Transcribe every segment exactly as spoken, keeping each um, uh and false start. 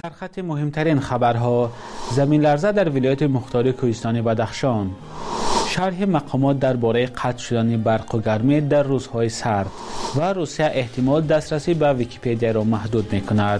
در خط مهمترین خبرها، زمین لرزه در ولایت مختار کوهستانی بدخشان. شرح مقامات درباره قطع شدن برق و گرمی در روزهای سرد و روسیه احتمال دسترسی به ویکی‌پدیا را محدود می‌کند.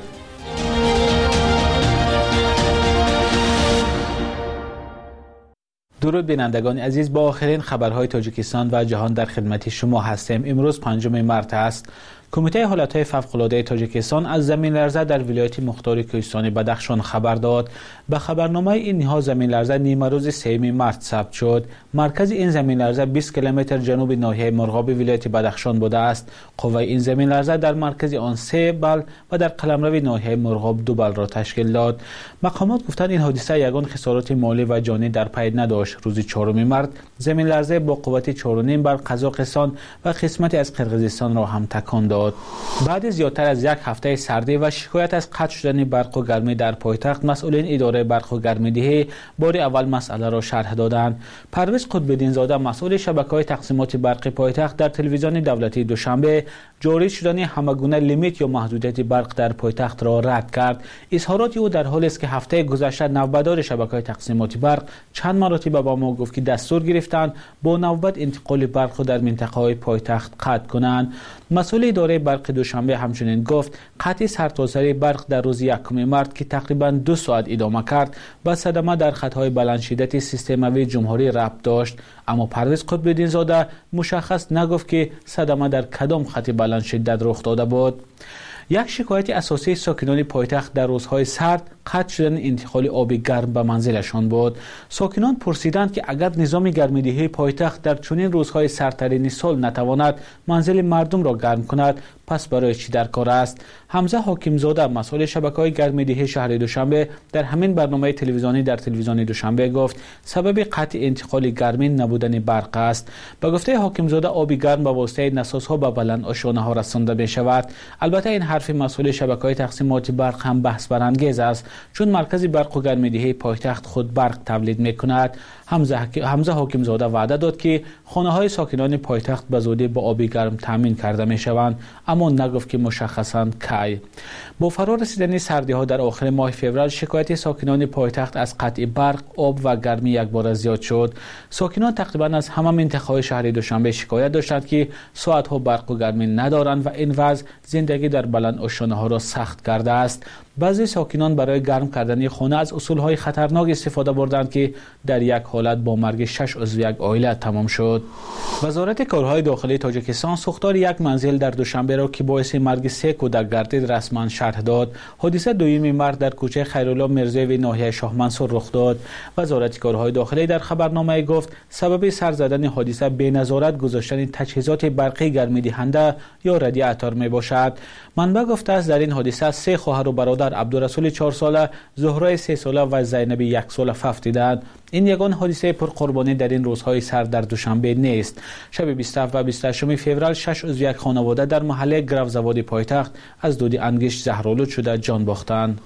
درود بینندگان عزیز، با آخرین خبرهای تاجیکستان و جهان در خدمت شما هستیم. امروز پنجم مارس است. کمیته حالتهای فوق‌العاده تاجیکستان از زمین لرزه در ولایت مختار کوهستانی بدخشان خبر داد. به خبرنامه این نهاد زمین لرزه نیمه روز سوم مارس ثبت شد. مرکز این زمین لرزه بیست کیلومتر جنوب ناحیه مرغاب ولایت بدخشان بوده است. قوه این زمین لرزه در مرکز آن سه بال و در قلمرو ناحیه مرغاب دو بال را تشکیل داد. مقامات گفتند این حادثه یگان خسارات مالی و جانی در پی نداشت. روز چهارم مارس زمین لرزه با قوت چهار و نیم بر قزاقستان و قسمتی از قرقیزستان را هم تکان داد. بعد زیادتر از یک هفته سردی و شکایت از قطع شدن برق و گرمی در پایتخت، مسئولین اداره برق و گرمیدهی بار اول مسئله را شرح دادند. پرویز قطب‌الدین زاده مسئول شبکه‌های تقسیمات برق پایتخت در تلویزیون دولتی دوشنبه جاری شدن همگونه لیمیت یا محدودیت برق در پایتخت را رد کرد. اظهارات او در حالی است که هفته گذشته نوبدار شبکه‌های تقسیمات برق چند مرتبه با ما گفت که دستور گرفتند با نوبت انتقال برق در منطقه‌های پایتخت قطع کنند. مسئول اداره برق دوشنبه همچنین گفت قطع سرتاسری برق در روز یکم مارس که تقریبا دو ساعت ادامه کرد با صدمه در خطهای بلند شدت سیستم جمهوری ربط داشت. اما پرویز قطب‌الدین زاده مشخص نگفت که صدمه در کدام خط بلند شدت رخ داده بود. یک شکایت اساسی ساکنان پایتخت در روزهای سرد قطع شدن انتقال آب گرم به منزلشان بود. ساکنان پرسیدند که اگر نظام گرمیدهی پایتخت در چنین روزهای سردترین سال نتواند منزل مردم را گرم کند، پس برای چی در کار است؟ حمزه حاکمزاده مسئول شبکه‌های گرمیدهی شهر دوشنبه در همین برنامه تلویزیونی در تلویزیون دوشنبه گفت سبب قطع انتقال گرمی نبودن برق است. به گفته حاکمزاده آب گرم به واسطه نسازها به بلند آشانه ها رسانده می شود. البته این حرف مسئول شبکه‌های تقسیمات برق هم بحث برانگیز است، چون مرکز برق و گرمیدهی پایتخت خود برق تولید می کند. حمزه حمزه حاکمزاده وعده داد که خانه‌های ساکنان پایتخت به زودی با آب گرم تامین کرده می شوند، اما نگفت که مشخصاً کی. با فرا رسیدن سردی ها در آخر ماه فوریه شکایت ساکنان پایتخت از قطع برق، آب و گرمی یک بار زیاد شد. ساکنان تقریباً از همه منطقه‌های شهر دوشنبه شکایت داشتند که ساعت‌ها برق و گرمی ندارند و این وضع زندگی در بلند آشانه ها را سخت کرده است. بعضی ساکنان برای گرم کردن خانه از اصولهای خطرناک استفاده بردند که در یک حالت با مرگ شش عضو یک عائله تمام شد. وزارت کارهای داخلی تاجیکستان ساختار یک منزل در دوشنبه را که باعث مرگ سه کودک گردید رسما شرح داد. حادثه دوم مارس در کوچه خیرالله مرزوی ناحیه شاه منصور رخ داد. وزارت کارهای داخلی در خبرنامه گفت سبب سر زدن حادثه بی نظارت گذاشتن تجهیزات برقی گرمیدهنده یا رادیاتور می باشد. منبع گفته است در این حادثه سه خواهر و برادر عبدالرسول چهار ساله، زهره سه ساله و زینب یک ساله فوت دیدند. این یگان حادثه پرقربانی در این روزهای سرد در دوشنبه نیست. شب بیست و هفت و بیست و هشت فوریه شش عضو یک خانواده در محله گروزواد پایتخت از دود انگشت زهرآلود شده جان باختند.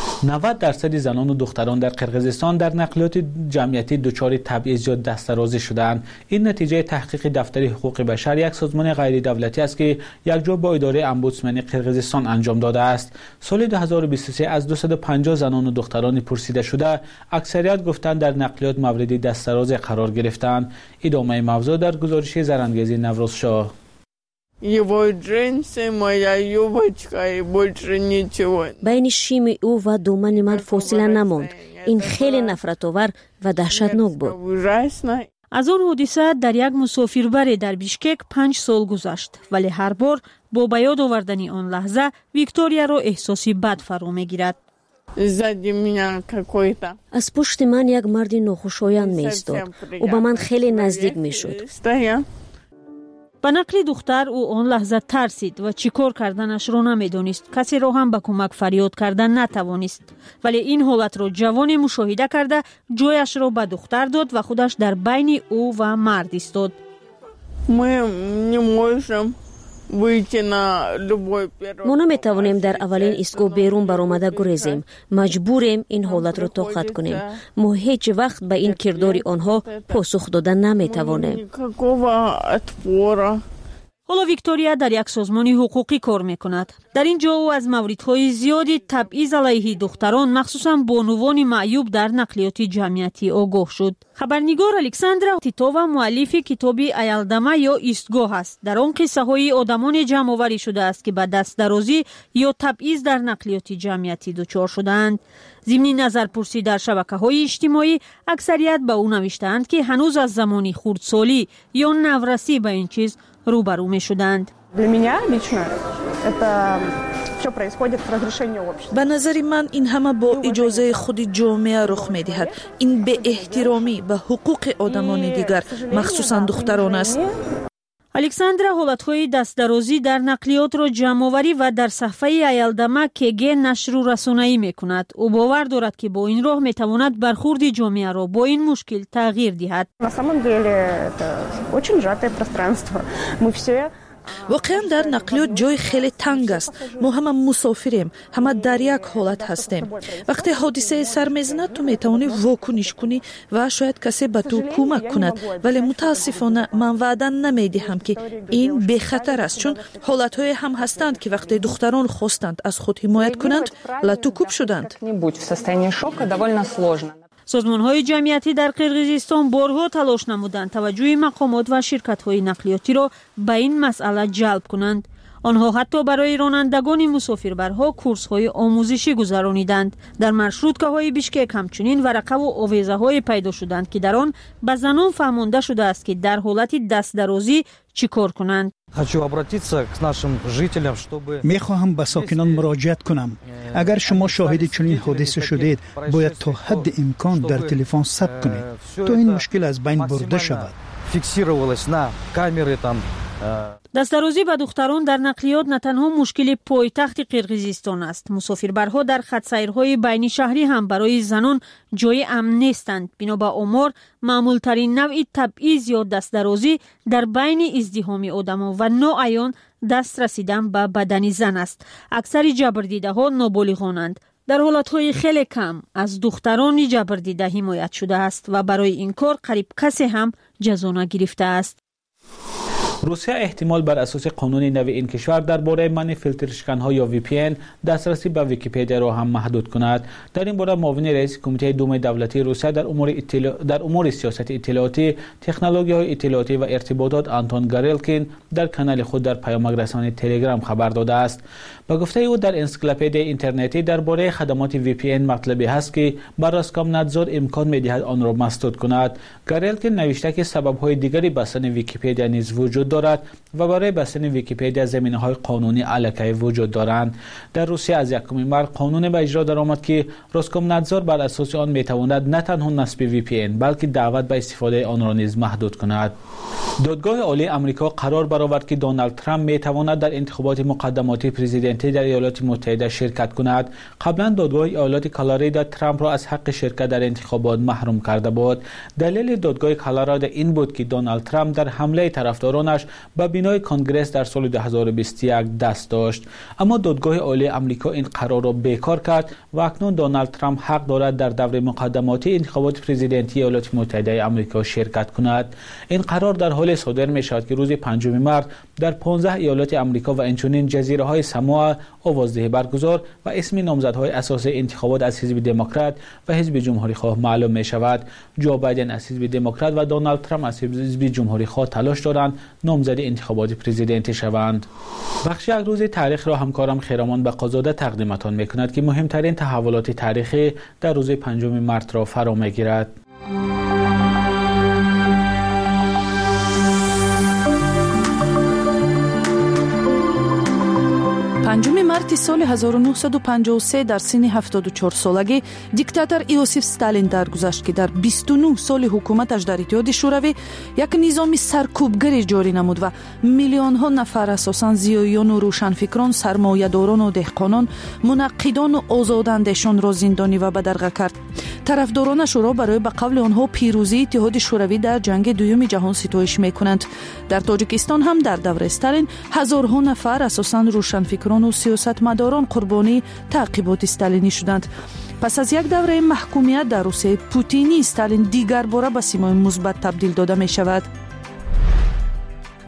نود درصد زنان و دختران در قرقیزستان در نقلیات جمعیتی دچار تبعیض یا دست‌درازی شدند. این نتیجه تحقیق دفتر حقوق بشر، یک سازمان غیر دولتی است که یکجا با اداره امبودسمن قرقیزستان انجام داده است. سال دو هزار و بیست و سه از دویست و پنجاه زنان و دختران پرسیده شده اکثریت گفتند در نقلیات مورد دست‌درازی قرار گرفتند. ادامه موضوع در گزارش زرانگیزی نوروز شاه. بین شیم او و دامن من فاصله نماند. این خیلی نفرت‌آور و دهشتناک بود. از آن حادثه در یک مسافربری در بیشکک پنج سال گذشت، ولی هر بار با به یاد آوردن آن لحظه ویکتوریا را احساسی بد فرا می‌گیرد. از پشت من یک مرد ناخوشایند می ایستاد. او به من خیلی نزدیک می شد. به نقل دختر او آن لحظه ترسید و چیکار کردنش را نمیدانست. کسی را هم به کمک فریاد کردن نتوانست، ولی این حالت را جوانی مشاهده کرده جایش را به دختر داد و خودش در بین او و مرد ایستاد. ما نمیتوانیم در اولین ایستگاه بیرون برآمده گریزیم. مجبوریم این حالت را طاقت کنیم. ما هیچ وقت به این کردار آنها پاسخ دادن نمیتوانیم. حالا ویکتوریا در یک سازمان حقوقی کار میکند. در اینجا او از موردهای زیادی تبعیض علیه دختران مخصوصا بانوان معیوب در نقلیات جمعیتی آگاه شد. خبرنگار الکساندرا تیتووا مؤلف کتاب ایالدما یا ایستگاه است. در آن قصه های آدمان جمع آوری شده است که به دست درازی یا تبعیض در نقلیات جمعیتی دچار شدند. ضمن نظرپرسی در شبکه‌های اجتماعی اکثریت به او نوشتند که هنوز از زمانی خردسالی یا نورسی به این چیز روبرو می‌شدند. به نظر من این همه با اجازه خود جامعه رخ می‌دهد. این به احترامی به حقوق آدمان دیگر مخصوصا دختران است. الکساندرا حالتهای دستدرازی در نقلیات را جمع‌آوری و در صفحه ایالدما کگه نشر و رسانه‌ای می‌کند. او باور دارد که با این راه می‌تواند برخورد جامعه را با این مشکل تغییر دهد. واقعا در نقلیات جای خیلی تنگ است. ما همه مسافریم، همه در یک حالت هستیم. وقتی حادثه سر میزند تو میتوانی واکنش کنی و شاید کسی به تو کمک کند، ولی متاسفانه من وعده نمیدهم که این بی خطر است، چون حالت‌های هم هستند که وقتی دختران خواستند از خود حمایت کنند لاتوکوب شدند. سازمان‌های جمعیتی در قرقیزستان بارها تلاش نمودند توجه مقامات و شرکت‌های نقلیاتی را به این مسئله جلب کنند. آنها حتی برای رانندگان مسافربرها کورس‌های آموزشی گذرانیدند. در مارشروتکاهای بیشکک همچنین ورقه و آویزه‌های پیدا شدند که در آن به زنان فهمانده شده است که در حالت دستدرازی چیکار کنند. میخواهم به ساکنان مراجعت کنم. اگر شما شاهد چنین حادثه شدید باید تا حد امکان در تلفن ثبت کنید تا این مشکل از بین برده شود. دستدرازی به دختران در نقلیات نه تنها مشکل پایتخت قرقیزستان است. مسافربرها در خط سیرهای بین شهری هم برای زنان جای امن نیستند. بنا به آمار معمول ترین نوع تبعیض یا دستدرازی در بین ازدحام آدم‌ها و ناعیان دست رسیدن به بدن زن است. اکثر جبردیده ها نابالغانند. در حالتهای خیلی کم از دختران جبردیده حمایت شده است و برای این کار قریب کسی هم جزا نگرفته است. روسیه احتمال بر اساس قانون نو این کشور درباره منع فیلتر شکن‌ها یا وی پی ان دسترسی به ویکی‌پدیا را هم محدود کند. در این باره معاون رئیس کمیته دوم دولتی روسیه در امور اطلاع... در امور سیاست اطلاعاتی، تکنولوژی‌های اطلاعاتی و ارتباطات آنتون گاریلکین در کانال خود در پیامک رسانی تلگرام خبر داده است. با گفته او در انسیکلوپدیا اینترنتی درباره خدمات وی پی ان مطلبی هست که بر راسکامنادزور امکان می‌دهد آن را مسدود کند. گاریلکین نوشته که سبب‌های دیگری بستن ویکی‌پدیا نیز وجود دارد و برای بستن ویکی‌پدیا زمینه‌های قانونی علیه وجود دارند. در روسیه از یکم مارس قانون به اجرا درآمد که راسکامنادزور بر اساس آن می‌تواند نه تنها نصب وی پی ان بلکه دعوت به استفاده آن را نیز محدود کند. دادگاه عالی آمریکا قرار برآورد که دونالد ترامپ می‌تواند در انتخابات مقدماتی پرزیدنتی در ایالات متحده شرکت کند. قبلا دادگاه ایالت کالرادا ترامپ را از حق شرکت در انتخابات محروم کرده بود. دلیل دادگاه کالرادا این بود که دونالد ترامپ در حمله طرفدارانش به بینای کنگره در سال دو هزار و بیست و یک دست داشت، اما دادگاه عالی آمریکا این قرار را بیکار کرد و اکنون دونالد ترامپ حق دارد در دور مقدماتی انتخابات پرزیدنتی ایالات متحده آمریکا شرکت کند. این قرار در حال صادر می شود که روز پنجم مارس در پانزده ایالات آمریکا و همچنین جزیره های ساموا آوازدهی برگزار و اسم نامزدهای اساسی انتخابات از حزب دموکرات و حزب جمهوری خواه معلوم می شود. جو بایدن از حزب دموکرات و دونالد ترامپ از حزب جمهوری خواه تلاش دارند نامزد انتخابات پرزیدنتی شوند. بخش یک روز تاریخ را همکارم خیرامان بقازاده تقدیمتان می کند که مهمترین تحولات تاریخی در روز پنجم مارس را فرا می گیرد. پنجم مارس سال هزار و نهصد و پنجاه و سه در سن هفتاد و چهار سالگی دیکتاتور ایوسیف استالین درگذشت که در بیست و نه سال حکومتش در اتحاد شوروی یک نظام سرکوبگری جاری نمود و میلیون ها نفر اساساً زیاییان و روشنفکران، سرمایه‌داران و دهقانان، منقدان و آزاداندیشان را زندانی و به درغه کرد. طرفدارانش را برای به قول آنها پیروزی اتحاد شوروی در جنگ دوم جهان ستایش می‌کنند. در تاجیکستان هم در دور استالین هزارها نفر اساساً روشنفکران و سیاستمداران قربانی تعقیبات استالینی شدند. پس از یک دوره محکومیت در روسیه پوتینی، استالین دیگر باره به سیمای مثبت تبدیل داده می شود.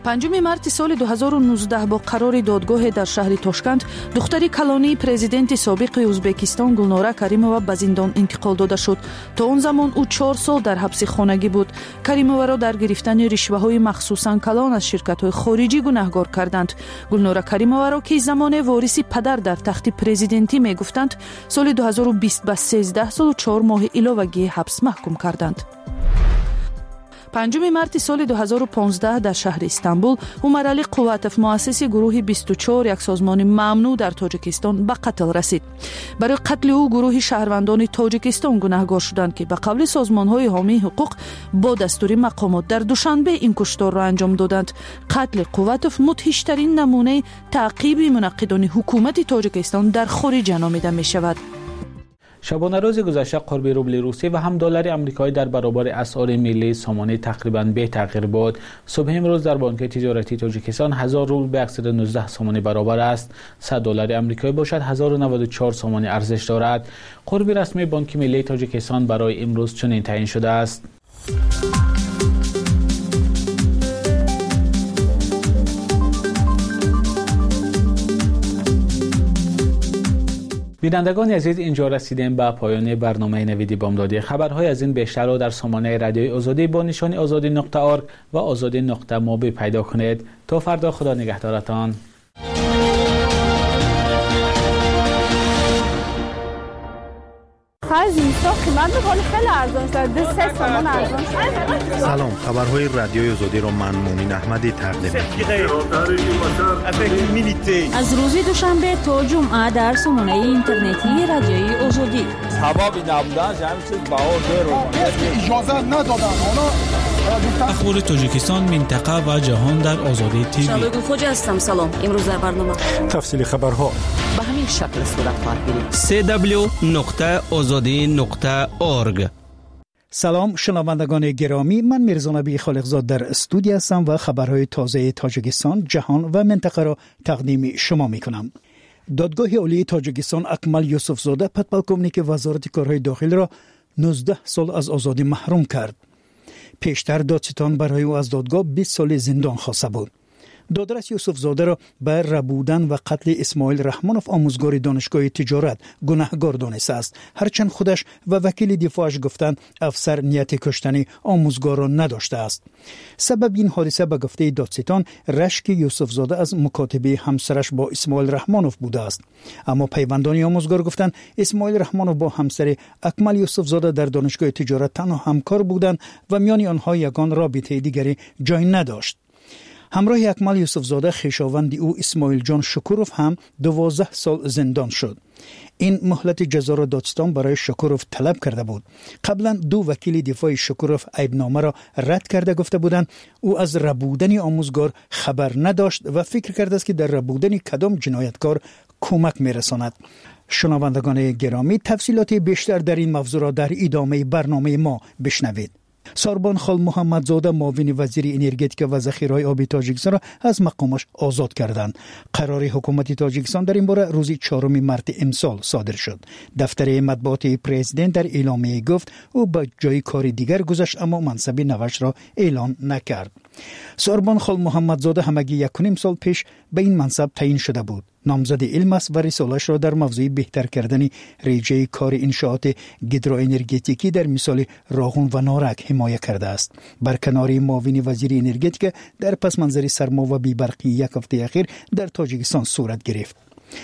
پنجم مارت سال دو هزار و نوزده با قرار دادگاه در شهر تاشکند دختری کلانی پرزیدنت سابق ازبکستان گلنوره کریمова به زندان انتقال داده شد. تا اون زمان او چهار سال در حبس خانگی بود. کریمова را در گرفتن رشوه‌های مخصوصاً کلان از شرکت‌های خارجی گناهکار کردند. گلنوره کریمова را که زمان وارث پدر در تخت پرزیدنتی میگفتند سال دو هزار و بیست به سیزده سال و چهار ماه علاوگی حبس محکوم کردند. پنجم مارت سال دو هزار و پانزده در شهر استانبول عمر علی قواتف مؤسس گروه بیست و چهار یک سازمان ممنوع در تاجیکستان به قتل رسید. برای قتل او گروه شهروندان تاجیکستان گناهکار شدند که به قول سازمان‌های حامی حقوق با دستور مقامات در دوشنبه این کشتار را انجام دادند. قتل قواتف مدهش‌ترین نمونه تعقیب منعقدان حکومت تاجیکستان در خارج نامیده می‌شود. شبانه روز گذشته قرب روبل روسی و هم دلار آمریکایی در برابر اسعار ملی سامانه تقریباً به تغییر بود. صبح امروز در بانک تجارتی تاجیکستان هزار روبل به صد و نوزده سامانه برابر است. صد دلار آمریکایی باشد هزار و نود و چهار سامانه ارزش دارد. قرب رسمی بانک ملی تاجیکستان برای امروز چنین تعیین شده است. بینندگان عزیز، اینجا رسیدیم به پایان برنامه نویدی بامدادی. خبرهای از این بیشتر را در سامانه رادیوی آزادی با نشانی آزادی نقطه اورگ و آزادی نقطه موبی پیدا کنید. تا فردا، خدا نگهدارتان. سلام، خبرهای رادیوی آزادی را من مومن احمدی تقدیم می‌کنم. از روز دوشنبه تا جمعه در سامانه اینترنتی رادیوی آزادی. سبب نبودن همین چیز باور رو اجازه ندادن. اخبار تاجیکستان، منطقه و جهان در آزادی تیوی. شبگون خوج هستم. سلام. امروز در برنامه تفصیل خبرها به همین شکل صورت خواهد گرفت. سی دبلیو نقطه آزادی نقطه اورگ. سلام شنوندگان گرامی، من میرزا نبی خالقزاد در استودیو هستم و خبرهای تازه تاجیکستان، جهان و منطقه را تقدیم شما میکنم. دادگاه عالی تاجیکستان اکمل یوسفزاده پدپلکومنیک وزارت کارهای داخلی را نوزده سال از آزادی محروم کرد. پیشتر دادستان برای او از دادگاه بیست سال زندان خواسته بود. دادرس یوسفزاده را به ربودن و قتل اسماعیل رحمانوف آموزگار دانشگاه تجارت گناهکار دانسته است، هرچند خودش و وکیل دفاعش گفتند افسر نیت کشتن آموزگار را نداشته است. سبب این حادثه به گفته دادستان رشک یوسفزاده از مکاتبه همسرش با اسماعیل رحمانوف بوده است، اما پیوندان آموزگار گفتند اسماعیل رحمانوف با همسر اکمل یوسفزاده در دانشگاه تجارت تنها همکار بودند و میان آنها یگان رابطه دیگری جای نداشت. همراه اکمل یوسفزاده خویشاوند او اسماعیل جان شکوروف هم دوازده سال زندان شد. این مهلت جزا را دادستان برای شکوروف طلب کرده بود. قبلا دو وکیل دفاع شکوروف عیبنامه را رد کرده گفته بودند او از ربودن آموزگار خبر نداشت و فکر کرده است که در ربودن کدام جنایتکار کمک میرساند. شنوندگان گرامی، تفصیلات بیشتر در این موضوع را در ادامه برنامه ما بشنوید. ساربان خال محمدزاده معاون وزیر انرژتیک و ذخیره‌های آبی تاجیکستان را از مقامش آزاد کردند. قرار حکومت تاجیکستان در این باره روز چهارم مارت امسال صادر شد. دفتر مطبوعات پرزیدنت در اعلامیه گفت او به جای کار دیگر گذشت اما منصب نوش را اعلان نکرد. ساربان خال محمدزاده همگی یک و نیم سال پیش به این منصب تعیین شده بود. نامزد علم است و رساله‌اش را در موضوع بهتر کردن ریجه کار انشاءات گیدروانرژتیکی در مثال راغون و نارک حمایت کرده است. برکناری معاون وزیر انرژتیک در پس منظر سرما و بی‌برقی یک هفته اخیر در تاجیکستان صورت گرفت.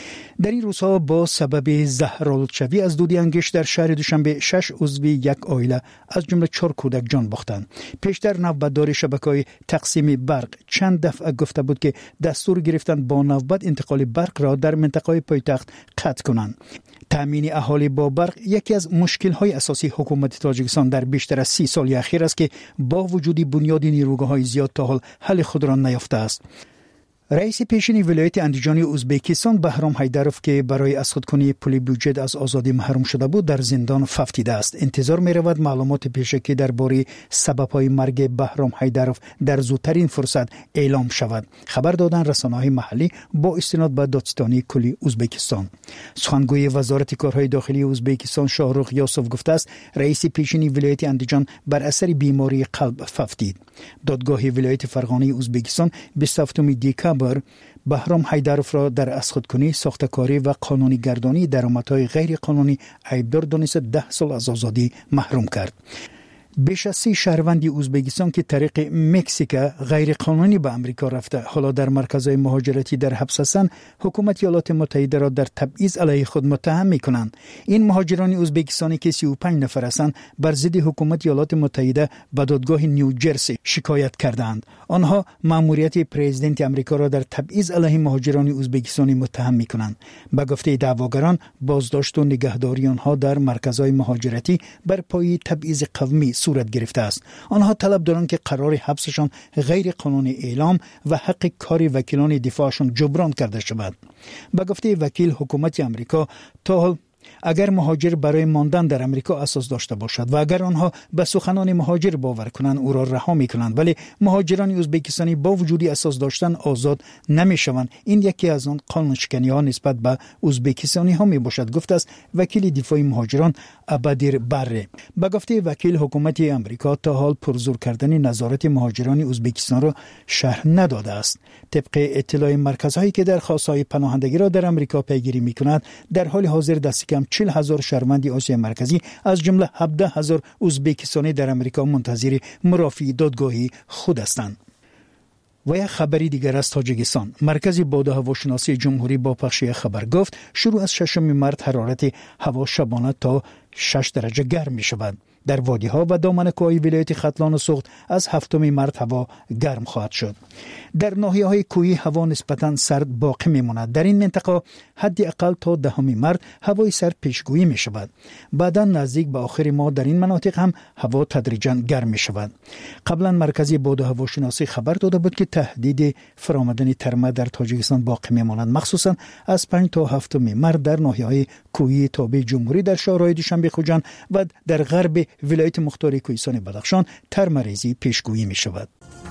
در این روزها با سبب زهرآلودشوی از دود انگشت در شهر دوشنبه شش عضو یک عائله از جمله چهار کودک جان باختند. پیشتر نوبتدار شبکه‌های تقسیم برق چند دفعه گفته بود که دستور گرفتند با نوبت انتقال برق را در منطقه‌های پایتخت قطع کنند. تامین اهالی با برق یکی از مشکل‌های اساسی حکومت تاجیکستان در بیشتر از سی سال اخیر است که با وجود بنیاد نیروگاه‌های زیاد تا حال حل خود را نیافته است. رئیس پیشین ولایت اندیجان ازبکستان بهرام حیدروف که برای ازخودکنی پول بودجه از آزادی محروم شده بود در زندان ففتیده است. انتظار می رود معلومات پیشکی درباره سبب‌های مرگ بهرام حیدروف در زودترین فرصت اعلام شود. خبر دادن رسانه‌های محلی با استناد به دادستانی کلی ازبکستان. سخنگوی وزارت کارهای داخلی ازبکستان شاهرخ یاسوف گفته است رئیس پیشین ولایت اندیجان بر اثر بیماری قلب ففتید. دادگاه ولایت فرغانه ازبکستان بیست و هفتم دکامبر بهرام حیدروف را در ازخودکنی، ساختکاری و قانونی گردانی درآمدهای غیر قانونی عیبدار دانسته ده سال از آزادی محروم کرد. بیش از سی شهروند ازبکستان که طریق مکزیک غیر قانونی به امریکا رفته حالا در مرکزهای مهاجرتی در حبس هستند، حکومت ایالات متحده را در تبعیض علیه خود متهم می‌کنند. این مهاجران ازبکستانی که سی و پنج نفر هستند بر ضد حکومت ایالات متحده به دادگاه نیوجرسی شکایت کردند. آنها مأموریت پرزیدنت امریکا را در تبعیض علیه مهاجران ازبکستانی متهم می‌کنند. به گفته دعواگران بازداشت و نگهداری آنها در مرکزهای مهاجرتی بر پایه تبعیض قومی صورت گرفته است. آنها طلب دارند که قرار حبسشان غیر قانونی اعلام و حق کار وکیلان دفاعشان جبران کرده شود. به گفته وکیل حکومت امریکا تا حال اگر مهاجر برای ماندن در امریکا اساس داشته باشد و اگر آنها به سخنان مهاجر باور کنند او را رها می‌کنند، ولی مهاجران ازبکستانی با وجود اساس داشتن آزاد نمی‌شوند. این یکی از آن قانون‌شکنی‌ها نسبت به ازبکستانی‌ها میباشد، گفته است وکیل دفاعی مهاجران ابدیر بره. به گفته وکیل حکومت امریکا تا حال پرزور کردن نظارت مهاجران ازبکستان را شرح نداده است. طبق اطلاع مرکزهایی که درخواست‌های پناهندگی را در امریکا پیگیری می‌کند، در حال حاضر دست کم چهل هزار شهروند آسیای مرکزی از جمله هفده هزار ازبکستانی در امریکا منتظر مرافعه دادگاهی خود هستند. و یک خبری دیگر از تاجیکستان. مرکز باد و هواشناسی جمهوری با پخش خبر گفت شروع از ششم مارس حرارت هوا شبانه تا شش درجه گرم می شود. در وادی ها و دامن کوهی ولایت ختلان و سوخت از هفتم مارس هوا گرم خواهد شد. در ناحیه های کوهی هوا نسبتاً سرد باقی می ماند. در این منطقه حداقل تا دهم مارس هوای سرد پیشگویی می شود. بعدا نزدیک به آخر ماه در این مناطق هم هوا تدریجاً گرم می شود. قبلا مرکز باد و هواشناسی خبر داده بود که تهدید فرآمدن ترمه در تاجیکستان باقی می ماند، مخصوصاً از پنج تا هفتم مارس در ناحیه های کوهی تابع جمهوری در شهرهای دوشنبه خوجند و در غرب ولایت مختار کوهستان بدخشان ترمه‌ریزی پیشگویی می شود.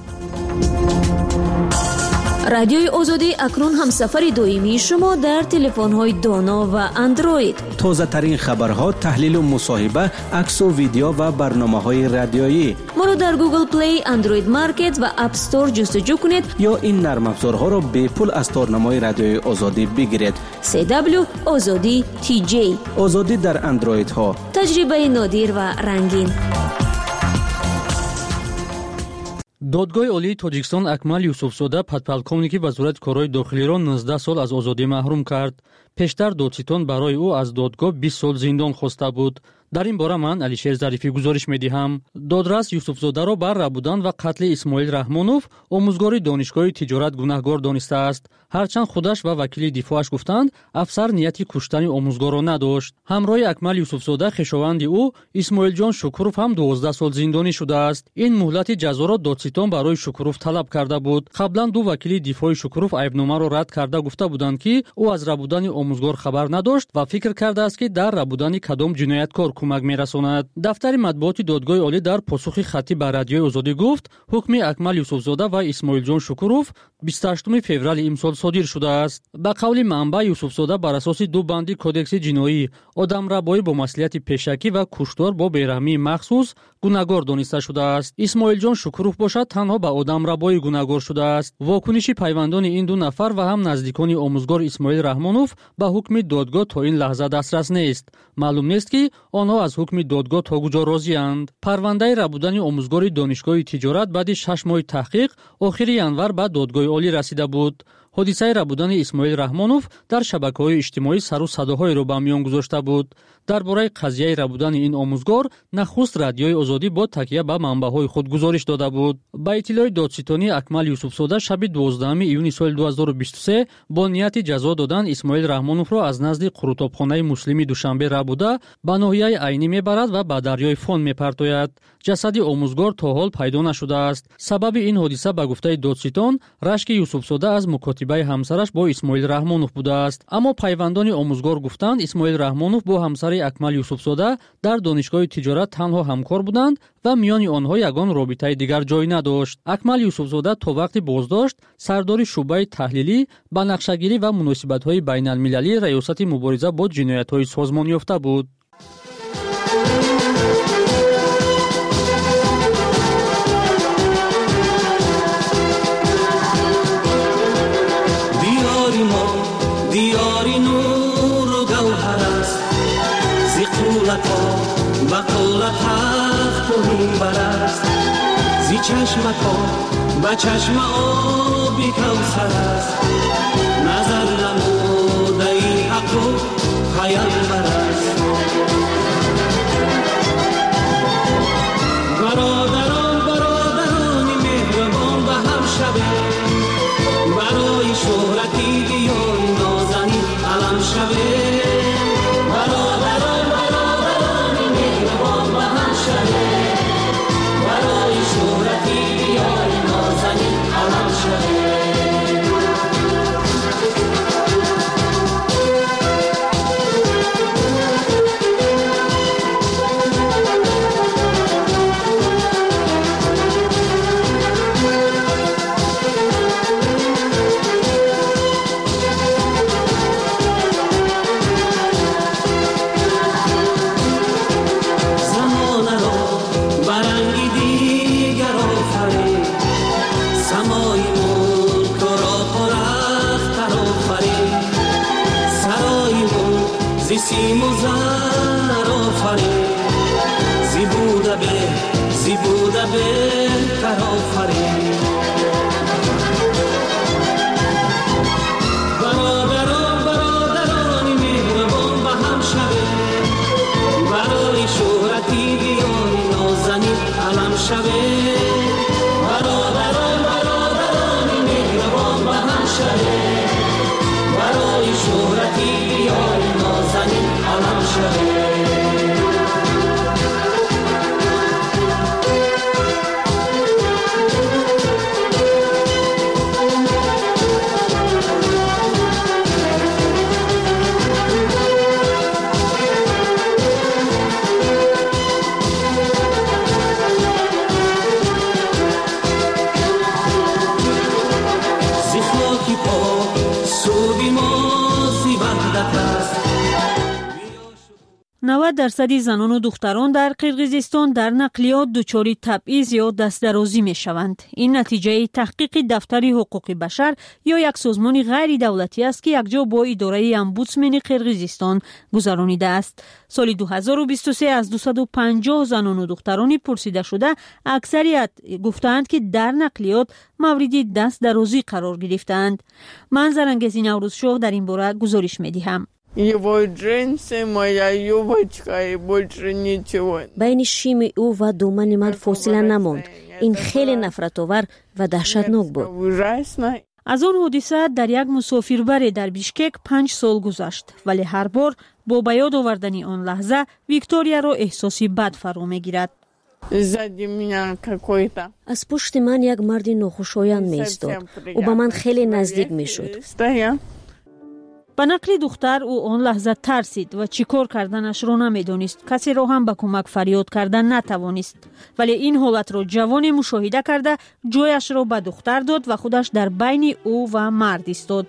رادیوی آزادی اکنون هم سفر دائمی شما در تلفن‌های دانا و اندروید. تازه ترین خبرها، تحلیل و مصاحبه، عکس و ویدیو و برنامه‌های رادیویی. ما رو در گوگل پلی، اندروید مارکت و اپ استور جستجو کنید یا این نرم افزارها را به پول از تارنمای رادیوی آزادی بگیرید. سی دبلیو آزادی تی جی. آزادی در اندروید ها. تجربه نادر و رنگین. دادگاه عالی تاجیکستان اکمل یوسفزاده подполковники وزارت کارهای داخلی را نوزده سال از آزادی محروم کرد. پیشتر دادستان برای او از دادگاه بیست سال زندان خواسته بود. در این باره من علیشیر ظریفی گزارش می‌دهم. دادرس یوسفزاده را بر ربودن و قتل اسماعیل رحمانوف آموزگار دانشگاه تجارت گناهکار دانسته است. هرچند خودش و وکیل دفاعش گفتند افسر نیتی کشتن آموزگار را نداشت. همراه اکمل یوسفزاده خویشاوند او اسماعیل جان شکروف هم دوازده سال زندانی شده است. این مهلت جزا را دادستان برای شکروف طلب کرده بود. قبلا دو وکیل دفاع شکروف عیبنامه را رد کرده گفته بودند که او از ربودن آموزگار خبر نداشت و فکر کرده است که در ربودن کدام جنایتکار کمک می‌رساند. دفتر مطبوعات دادگاه عالی در پاسخ خطی به رادیوی آزادی گفت حکم اکمل یوسفزاده و اسماعیل جان شکروف بیست و هشتم فوریه امسال صادر شده است. به قول منبع یوسفزاده بر اساس دو بندی کودکس جنایی آدمربایی با مسئولیت پیشکی و کشتار با بیرحمی مخصوص گناهکار دانسته شده است. اسماعیل جان شکروف باشد تنها به آدمربایی گناهکار شده است. واکنش پیوندان این دو نفر و هم نزدیکان آموزگار اسماعیل رحمانوف به حکم دادگاه تا این لحظه دسترس نیست. معلوم نیست که آنها از حکم دادگاه تا کجا راضی‌اند. پرونده ربودن آموزگار دانشگاه تجارت بعد شش ماه تحقیق آخر ینور به دادگاه عالی رسیده بود. ҳодисаи рабудани исмоил раҳмонов дар шабакаҳои иҷтимоӣ сару садоҳоеро ба миён гузошта буд. дар бораи қазияи рабудани ин омӯзгор нахуст радиои озодӣ бо такя ба манбаъҳои худ гузориш дода буд. ба иттилои додситони Акмал Юсуфзода шаби дувоздаҳуми июни соли ду ҳазору бисту се бо нияти ҷазо додан Исмоил Раҳмоновро аз назди қурутобхонаи Муслими Душанбе Рабуда ба ноҳияи Айнӣ мебарад ва ба дарёи Фон мепартояд. ҷасади омӯзгор то ҳол пайдо нашудааст. сабаби ин ҳодиса ба гуфтаи додситон рашки Юсуфзода аз мукотибаи ҳамсараш бо Исмоил Раҳмонов будааст. аммо пайвандони омӯзгор гуфтанд Исмоил Раҳмонов бо ҳамсари Акмал Юсуфзода дар донишгоҳи тиҷорат танҳо ҳамкор буданд ва миёни онҳо ягон робитаи дигар ҷой надошт. Акмал Юсуфзода то вақти боздошт сардори шуъбаи таҳлилӣ, банақшагирӣ ва муносибатҳои байналмилалии раёсати мубориза бо ҷиноятҳои созмонёфта буд. چشمکو با چشم آبی کوثر است نظر نموده این حق و پیامبر است برادران برادران مهربان به هم شبه برای شهرتی بیان نازنین علم شبه برادران برادران مهربان به هم شبه برای شهرتی بیان نازنین علم شبه سیم و زر آفرین زیبوده به زیبوده به تر آفرین برادران برادران مهربان به هم شوه برای شهرتی بیان نازنین علم شوه برادران برادران مهربان به هم شوه برای شهرتی بیان نازنین علم شوه نود درصد زنان و دختران در قرقیزستان در نقلیات دچار تبعیض یا دستدرازی می شوند. این نتیجه تحقیق دفتر حقوق بشر یا یک سازمان غیر دولتی است که یکجا با اداره امبودسمن قرقیزستان گذرانیده است. سال دو هزار و بیست و سه از دویست و پنجاه زنان و دختران پرسیده شده اکثریت گفتند که در نقلیات مورد دستدرازی قرار گرفتند. من زرنگزی نوروزشاه در این باره گزارش می دهم. Его джинсы, моя юбочка и больше ничего. بین شیم او و دامن من فاصله نماند. این خیلی نفرت‌آور و دهشتناک بود. از آن حادثه در یک مسافربری در بیشکک پنج سال گذشت، ولی هر بار با به یاد آوردن آن لحظه ویکتوریا را احساسی بد فرا می‌گیرد. از پشت من یک مرد ناخوشایند می‌ایستاد. او به من خیلی نزدیک می‌شد. به نقل دختر او آن لحظه ترسید و چیکار کردنش را نمیدانست. کسی را هم به کمک فریاد کردن نتوانست، ولی این حالت را جوانی مشاهده کرده جایش را به دختر داد و خودش در بین او و مرد ایستاد.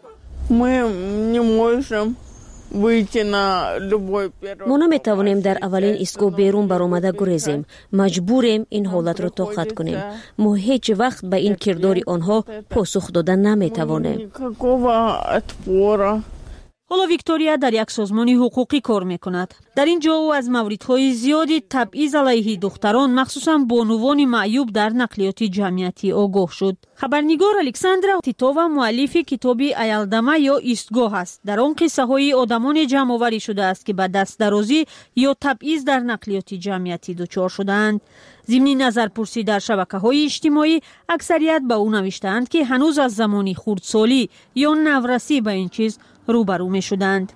ما نمیتوانیم در اولین ایستگاه بیرون برآمده گریزیم. مجبوریم این حالت را طاقت کنیم. ما هیچ وقت به این کردار آنها پاسخ دادن نمیتوانیم. حالا ویکتوریا در یک سازمان حقوقی کار میکند. در اینجا او از موردهای زیادی تبعیض علیه دختران مخصوصا بانوان معیوب در نقلیات جمعیتی آگاه شد. خبرنگار الکساندرا تیتووا مؤلف کتاب ایالدما یا ایستگاه است. در آن قصه های آدمان جمع آوری شده است که به دست درازی یا تبعیض در نقلیات جمعیتی دچار شدند. ضمن نظرپرسی در شبکه‌های اجتماعی اکثریت به او نوشتند که هنوز از زمانی خردسالی یا نورسی به این چیز روبرو می‌شدند.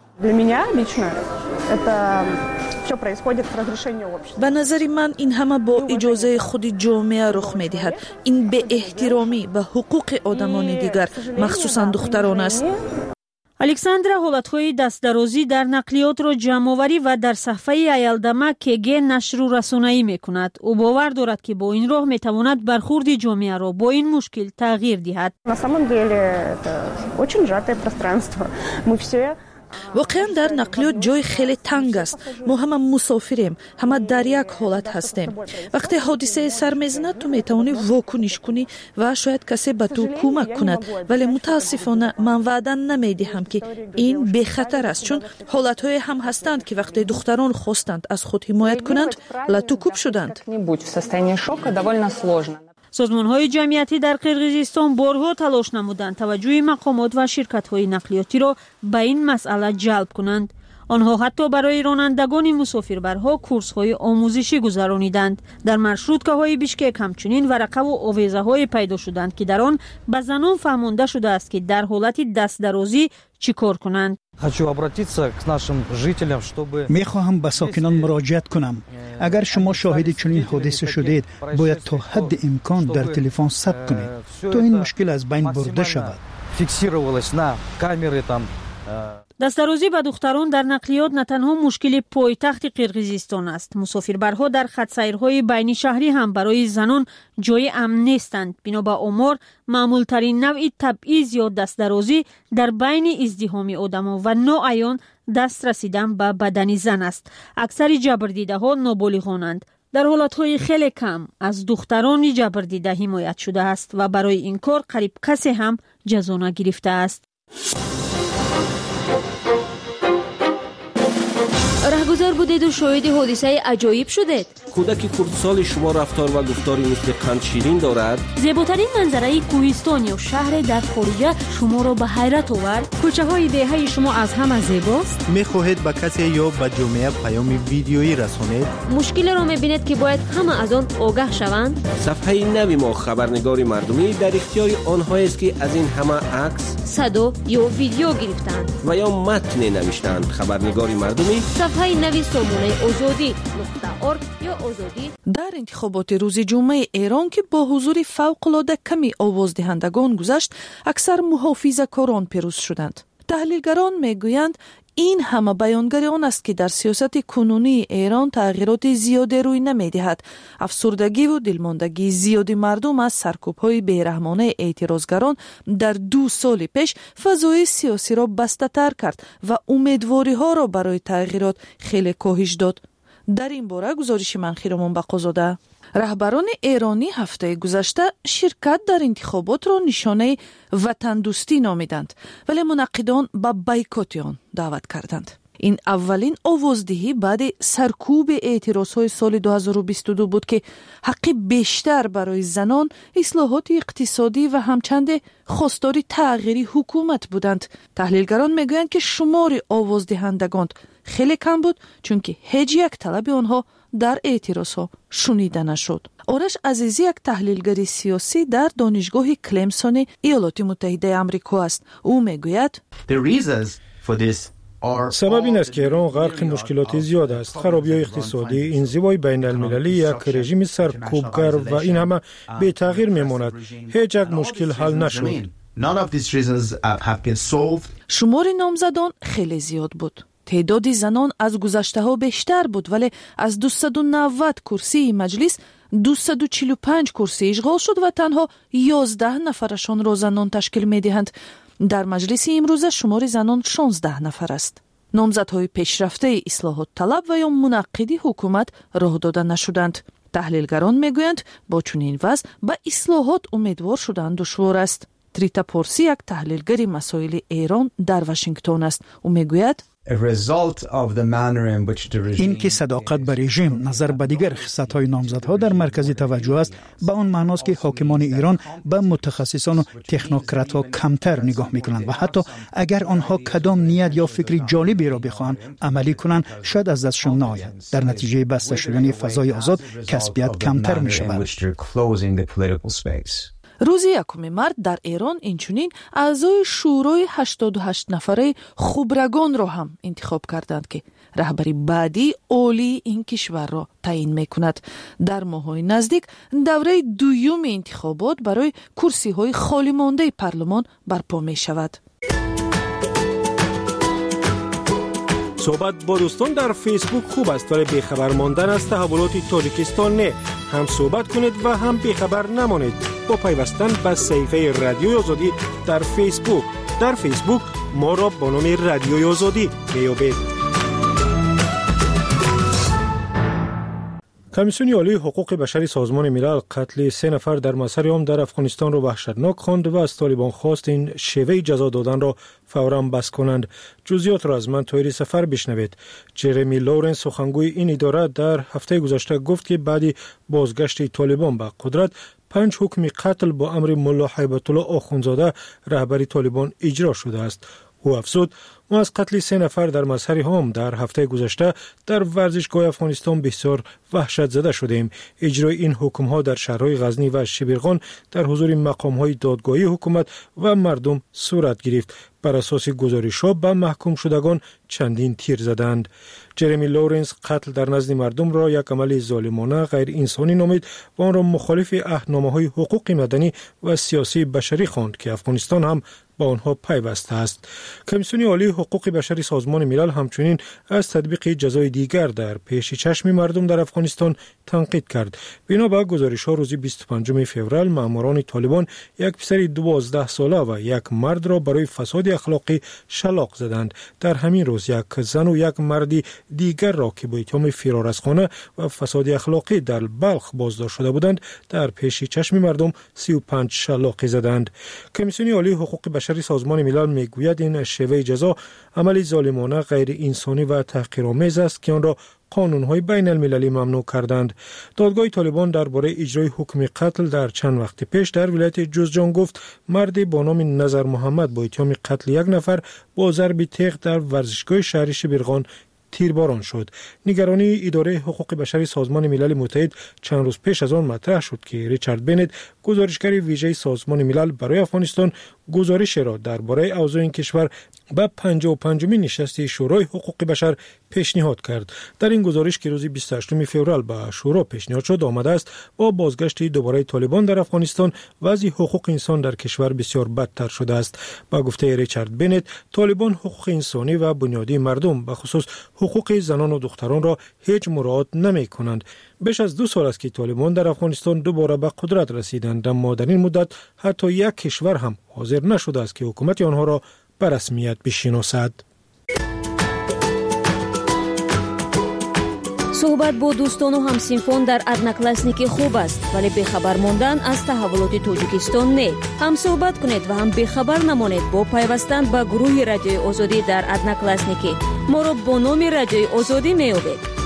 به نظر من این همه با اجازه خود جامعه رخ می‌دهد. این به احترامی به حقوق آدمان دیگر مخصوصا دختران است. الکساندرا حالتهای دستدرازی در نقلیات را جمع‌آوری و در صفحه ایالدما کگه نشر و رسانه‌ای می‌کند. او باور دارد که با این راه می‌تواند برخورد جامعه را با این مشکل تغییر دهد. واقعا در نقلیات جای خیلی تنگ است. ما همه مسافریم، همه در یک حالت هستیم. وقتی حادثه سر میزند تو میتوانی واکنش کنی و شاید کسی به تو کمک کند، ولی متاسفانه من وعده نمیدهم که این بی خطر است، چون حالت‌های هم هستند که وقتی دختران خواستند از خود حمایت کنند لاتوکوب شدند. سازمان‌های جمعیتی در قرقیزستان بارها تلاش نمودند توجه مقامات و شرکت‌های نقلیاتی را به این مسئله جلب کنند. آنها حتی برای رانندگان مسافربرها کورس‌های آموزشی گذرانیدند. در مارشروتکاهای بیشکک همچنین ورقه و آویزه‌های پیدا شدند که در آن به زنان فهمانده شده است که در حالت دستدرازی چیکار کنند. میخواهم به ساکنان مراجعت کنم. اگر شما شاهد چنین حادثه شدید باید تا حد امکان در تلفن ثبت کنید تا این مشکل از بین برده شود. دستدرازی به دختران در نقلیات نه تنها مشکل پایتخت قرقیزستان است. مسافربرها در خط سیرهای بین شهری هم برای زنان جای امن نیستند. بنا به آمار معمول ترین نوع تبعیض یا دستدرازی در بین ازدحام آدم‌ها و ناعیان دست رسیدن به بدن زن است. اکثر جبردیده ها نابالغانند. در حالتهای خیلی کم از دختران جبردیده حمایت شده است و برای این کار قریب کسی هم جزا نگرفته است. رهگذر بودید و شاهد حادثه عجایب شدید. کودک خردسال شما رفتار و گفتاری مثل قند شیرین دارد. زیباترین منظره کوهستان یا شهر در خارج شما را به حیرت آورد. کوچه های دهه شما از همه زیباست. میخواهید به کسی یا به جامعه پیام ویدیویی رسانید. مشکل را میبینید که باید همه از آن آگاه شوند. صفحه نوی ما خبرنگار مردمی در اختیار آنها است که از این همه عکس، صدا یا ویدیو گرفتند و یا متن نوشتند. خبرنگار مردمی صفحه نوی سامانه آزادی نقطه ارگ یا آزادی. در انتخابات روز جمعه ایران که با حضور فوق‌العاده کمی آوازدهندگان گذشت، اکثر محافظه‌کاران پیروز شدند. تحلیلگران میگویند این همه بیانگری آن است که در سیاست کنونی ایران تغییرات زیادی روی نمیدهد. افسردگی و دلماندگی زیادی مردم از سرکوب‌های بیرحمانه اعتراضگران در دو سال پیش فضای سیاسی را بسته‌تر کرد و امیدواری‌ها را برای تغییرات خیلی کاهش داد. در این باره گزارش منخیرمان بقازاده. رهبران ایرانی هفته گذشته شرکت در انتخابات را نشانه وطن دوستی نامیدند، ولی منعقدان به بایکوت آن دعوت کردند. این اولین آوازدهی بعد سرکوب اعتراضهای سال دو هزار و بیست و دو بود که حق بیشتر برای زنان، اصلاحات اقتصادی و همچند خواستار تغییری حکومت بودند. تحلیلگران میگویند که شمار آوازدهندگان خیلی کم بود، چون که هیچ یک طلب آنها در اعتراضها شنیده نشد. آرش عزیزی یک تحلیلگر سیاسی در دانشگاه کلمسون ایالات متحده آمریکا است. او میگوید سبب این است که ایران غرق مشکلات زیاد است. خرابی‌های اقتصادی، انزوای بین المللی، یک رژیم سرکوبگر و این همه به تغییر میماند. هیچ یک مشکل حل نشد. شمار نامزدان خیلی زیاد بود. تعداد زنان از گذشته ها بیشتر بود، ولی از دویست و نود کرسی مجلس دویست و چهل و پنج کرسی اشغال شد و تنها یازده نفرشان را زنان تشکیل می دهند. در مجلس امروزه شمار زنان شانزده نفر است. نامزدهای پیشرفته اصلاحات طلب و یا منعقدی حکومت راه داده نشدند. تحلیلگران میگویند با چنین وضع به اصلاحات امیدوار شدن دشوار است. ریتا پورسی یک تحلیلگر مسائل ایران در واشنگتن است. او میگوید این که صداقت به رژیم نظر به دیگر خصلت‌های نامزدها در مرکز توجه است، به آن معناست که حاکمان ایران به متخصصان و تکنوکرات‌ها کمتر نگاه می‌کنند و حتی اگر آنها کدام نیت یا فکری جالبی را بخواهند عملی کنند شاید از دستشان نآید. در نتیجه بسته شدن فضای آزاد کسبیت کمتر می‌شود. روز یکم مارت در ایران اینچنین اعضای شورای هشتاد و هشت نفره خبرگان را هم انتخاب کردند که رهبری بعدی اولی این کشور را تعیین میکند. در ماه‌های نزدیک دوره دوم انتخابات برای کرسی‌های خالی مانده پارلمان برپا میشود. صحبت با دوستان در فیسبوک خوب است ولی بیخبر ماندن از تحولات تاجیکستان نه. هم صحبت کنید و هم بیخبر نمانید با پیوستن به صفحه رادیوی آزادی در فیسبوک. در فیسبوک ما را با نام رادیوی آزادی میابید. کمیسیون عالی حقوق بشری سازمان ملل قتل سه نفر در مسیر عام در افغانستان را وحشتناک خواند و از طالبان خواست این شیوه جزا دادن را فوراً بس کنند. جزئیات را از من طاهر سفر بشنوید. جرمی لورنس سخنگوی این اداره در هفته گذشته گفت که بعد بازگشت طالبان به قدرت پنج حکم قتل با امر ملا هیبت الله آخوندزاده رهبر طالبان اجرا شده است. او افزود ما از قتل سه نفر در مسیر هام در هفته گذشته در ورزشگاه افغانستان بسیار وحشت زده شدیم. اجرای این حکم ها در شهرهای غزنی و شبرغان در حضور مقام های دادگاهی حکومت و مردم صورت گرفت. بر اساس گزارش ها به محکوم شدگان چندین تیر زدند. جرمی لورنس قتل در نزد مردم را یک عمل ظالمانه غیر انسانی نامید و آن را مخالف اهنامه های حقوق مدنی و سیاسی بشری خواند که افغانستان هم با آنها پیوسته است. کمیسیون عالی حقوق بشری سازمان ملل همچنین از تطبیق جزای دیگر در پیش چشم مردم در افغانستان تنقید کرد. بنا به گزارش‌ها روز بیست و پنجم فوریه ماموران طالبان یک پسر دوازده ساله و یک مرد را برای فساد اخلاقی شلاق زدند. در همین روز یک زن و یک مرد دیگر را که با اتهام فرار از خانه و فساد اخلاقی در بلخ بازداشت شده بودند در پیش چشم مردم سی و پنج شلاقی زدند. کمیسیون عالی حقوق بشری سازمان ملل میگوید این شیوه جزا عملی ظالمانه غیر انسانی و تحقیرآمیز است که آن را قانون‌های بین المللی ممنوع کردند. دادگاه طالبان درباره اجرای حکم قتل در چند وقت پیش در ولایت جوزجان گفت مردی با نام نظر محمد با اتهام قتل یک نفر با ضرب تیغ در ورزشگاه شهر شبرغان تیرباران شد. نگرانی اداره حقوق بشری سازمان ملل متحد چند روز پیش از آن مطرح شد که ریچارد بنت گزارشگر ویژه سازمان ملل برای افغانستان گزارش را درباره اوضاع این کشور به پنجاه و پنجمین نشست شورای حقوق بشر پیشنهاد کرد. در این گزارش که روز بیست و هشتم فوریه به شورا پیشنهاد شد آمده است با بازگشت دوباره طالبان در افغانستان وضع حقوق انسان در کشور بسیار بدتر شده است. با گفته ریچارد بنت طالبان حقوق انسانی و بنیادی مردم به خصوص حقوق زنان و دختران را هیچ مراعات نمی کنند. بیش از دو سال است که طالبان در افغانستان دوباره به قدرت رسیدند، اما در این مدت حتی یک کشور هم حاضر نشده است که حکومت آنها را به رسمیت بشناسد. صحبت با دوستان و همسینفان در ادناکلاسنیک خوب است ولی بیخبر ماندن از تحولات تاجیکستان نه. هم صحبت کنید و هم بیخبر نمانید با پیوستن به گروه رادیوی آزادی در ادناکلاسنیک. ما را با نام رادیوی آزادی میابید.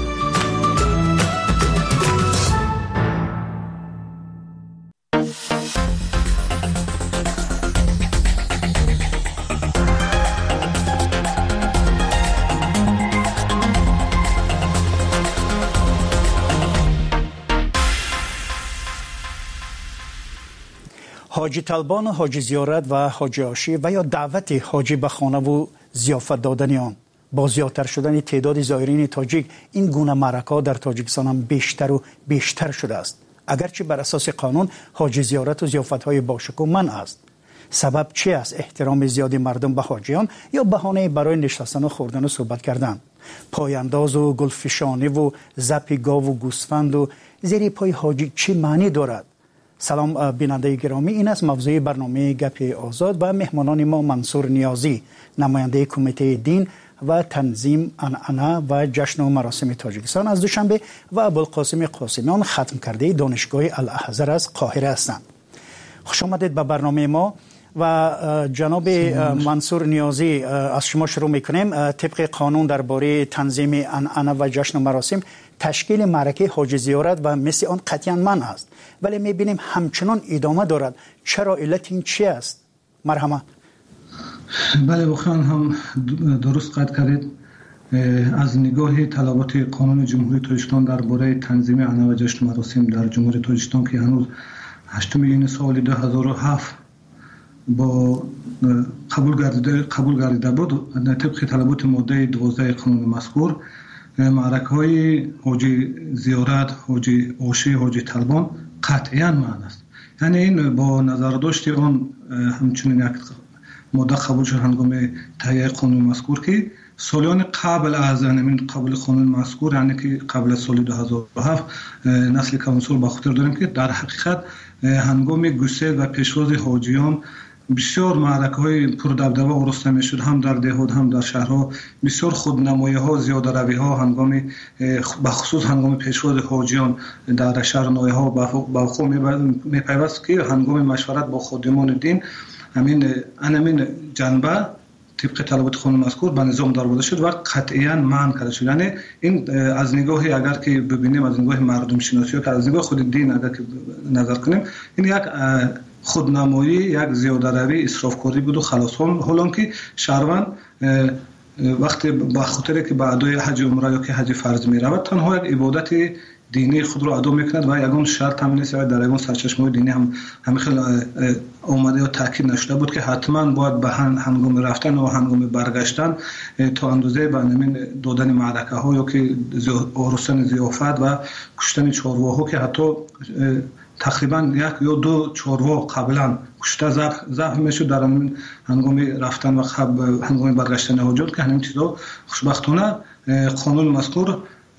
حاجی طلبان و حاجی زیارت و حاجی عاشی و یا دعوت حاجی به خانه و ضیافت دادن آن با زیادتر شدن تعداد زائرین تاجیک این گونه معرکه‌ها در تاجیکستان هم بیشتر و بیشتر شده است. اگرچه بر اساس قانون حاجی زیارت و ضیافت‌های باشکوه منع است. سبب چی است؟ احترام زیادی مردم به حاجیان یا بهانه برای نشستن و خوردن و صحبت کردن؟ پایانداز و گلفشانی و زپ گاو و گوسفند و زیر پای حاجی چی معنی دارد؟ سلام بیننده گرامی، این است موضوع برنامه گپ آزاد و مهمانان ما منصور نیازی نماینده کمیته دین و تنظیم عنعنه و جشن و مراسم تاجیکستان از دوشنبه و ابوالقاسم قاسمیان ختم کرده دانشگاه الاحزر از قاهره هستند. خوش آمدید به برنامه ما. و جناب منصور نیازی از شما شروع میکنیم. طبق قانون درباره تنظیم عنعنه و جشن و مراسم تشکیل معرکه حاج زیارت و مثل آن قطعا منع است، ولی میبینیم همچنان ادامه دارد. چرا علت این چی است؟ مرحمت. بله واقعا هم درست قد کردید. از نگاه طلبات قانون جمهوری تاجیکستان درباره تنظیم عنعنه و جشن و مراسم در جمهوری تاجیکستان که هنوز هشتم این سال دو هزار و هفت با قبول گردیده قبول گردیده بود، طبق طلبات ماده دوازده قانون مذکور معرکه های حاج زیارت، حاج اوشی، حاج طلبان قطعاً معنی است. یعنی این با نظر داشت آن همچنین یک ماده قبول شد هنگام تهیه قانون مذکور که سالیان قبل از این قبل قانون مذکور، یعنی که قبل از سال دو هزار و هفت نسل کانسول با خاطر داریم که در حقیقت هنگام گسیل و پیشواز حاجیان بسیار معرکه های پردبدبه آراسته میشد، هم در دهات هم در شهرها. بسیار خودنمایی ها، زیاده روی ها هنگام بخصوص هنگام پیشواز حاجیان در شهر نایه ها با خود میپیوست که هنگام مشورت با خادمان دین همین همین جنبه طبق طلبات قانون مذکور به نظام درآورده شد و قطعاً منع کرده شد. یعنی این از نگاه اگر که ببینیم، از نگاه مردم شناسی و از نگاه خود دین اگر که نظر کنیم، این یک خودنمایی، یک زیاده روی، اسرافکاری بود و خلاص. حالا که شهروند وقتی با خاطر که به ادای حج عمره یا که حج فرض می رود تنها یک عبادت دینی خود رو ادا میکند و یگان شرط هم نیست، در یگان سرچشمه دینی هم همه خیلی اومده و تاکید نشده بود که حتما باید به هنگام رفتن و هنگام برگشتن تا اندازه به همین دادن معرکه ها یا که آرستن ضیافت و کشتن چارواها که حتی تقریبا یک یا دو چاروا قبلا کشته ضعف میشد در هنگام رفتن و هنگام برگشتن حاجات که همین چیزا خوشبختانه قانون مذکور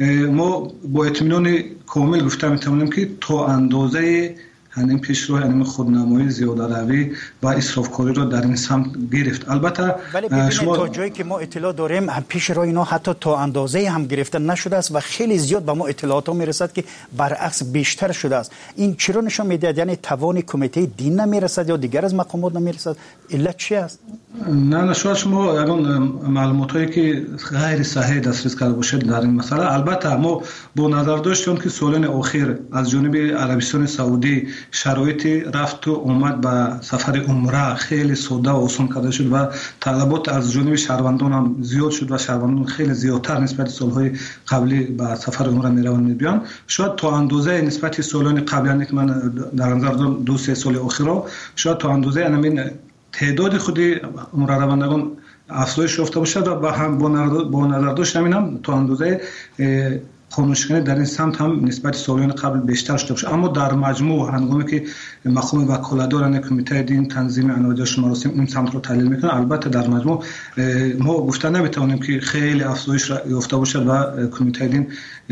ما با اطمینان کامل گفته میتونیم که تا اندازه همین پیشرو، همین خودنمایی، زیاده روی و اسرافکاری را در این سمت گرفت. البته ولی ببینید شما... تا جایی که ما اطلاع داریم پیشرو اینا حتی تا اندازه هم گرفتن نشده است و خیلی زیاد به ما اطلاعات ها میرسد که برعکس بیشتر شده است. این چرا نشان میده؟ یعنی توان کمیته دین نمیرسد یا دیگر از مقامات نمیرسد؟ علت چی است؟ نه نه شاید شما اگر معلومات هایی که غیر صحیح دسترس کرده باشید در این مسئله. البته ما با نظر داشتیم که سالن اخیر از جانب عربستان سعودی شرایط رفت و آمد به سفر عمره خیلی ساده و آسان کرده شد و طلبات از جانب شهروندان هم زیاد شد و شهروندان خیلی زیادتر نسبت سالهای قبلی به سفر عمره میروند میبیان. شاید تا اندازه نسبت سالان قبلی که من در نظر دارم دو سه سال اخیر شاید تا اندازه همین تعداد خودی عمره روندگان افزایش یافته باشد و هم با نظر داشت همین هم تا اندازه قانونشکنی در این سمت هم نسبت سالیان قبل بیشتر شده باشه. اما در مجموع هنگامی که مقام وکالتداران کمیته دین تنظیم عنعنه و جشن و مراسم این سمت رو تحلیل میکنه، البته در مجموع ما گفته نمیتونیم که خیلی افزایش یافته باشد و کمیته دین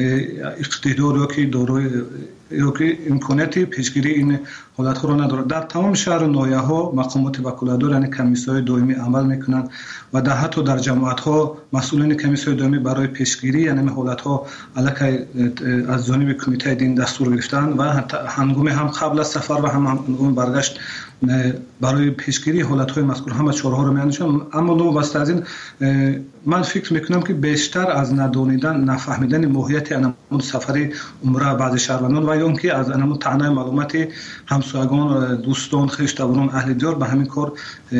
اقتدار یا که دارای یا که امکانات پیشگیری این حالت ها را ندارد. در تمام شهر و ناحیه ها مقامات وکالتدار یعنی کمیسیون دائمی عمل میکنند و در حتی در جماعت ها مسئولین کمیسیون دائمی برای پیشگیری یعنی حالت ها علیه از جانب کمیته دین دستور گرفتن و هنگام هم قبل از سفر و هم هنگام برگشت برای پیشگیری حالت های مذکور همه چهارها رو میاندیشند. اما نو واسه از این من فکر میکنم که بیشتر از ندانیدن نفهمیدن ماهیت انمود سفری عمره بعضی شهروندان و یا اینکه از انمود تعنی معلومات همسایگان، دوستان، خویشاوندان، اهل دیار به همین کار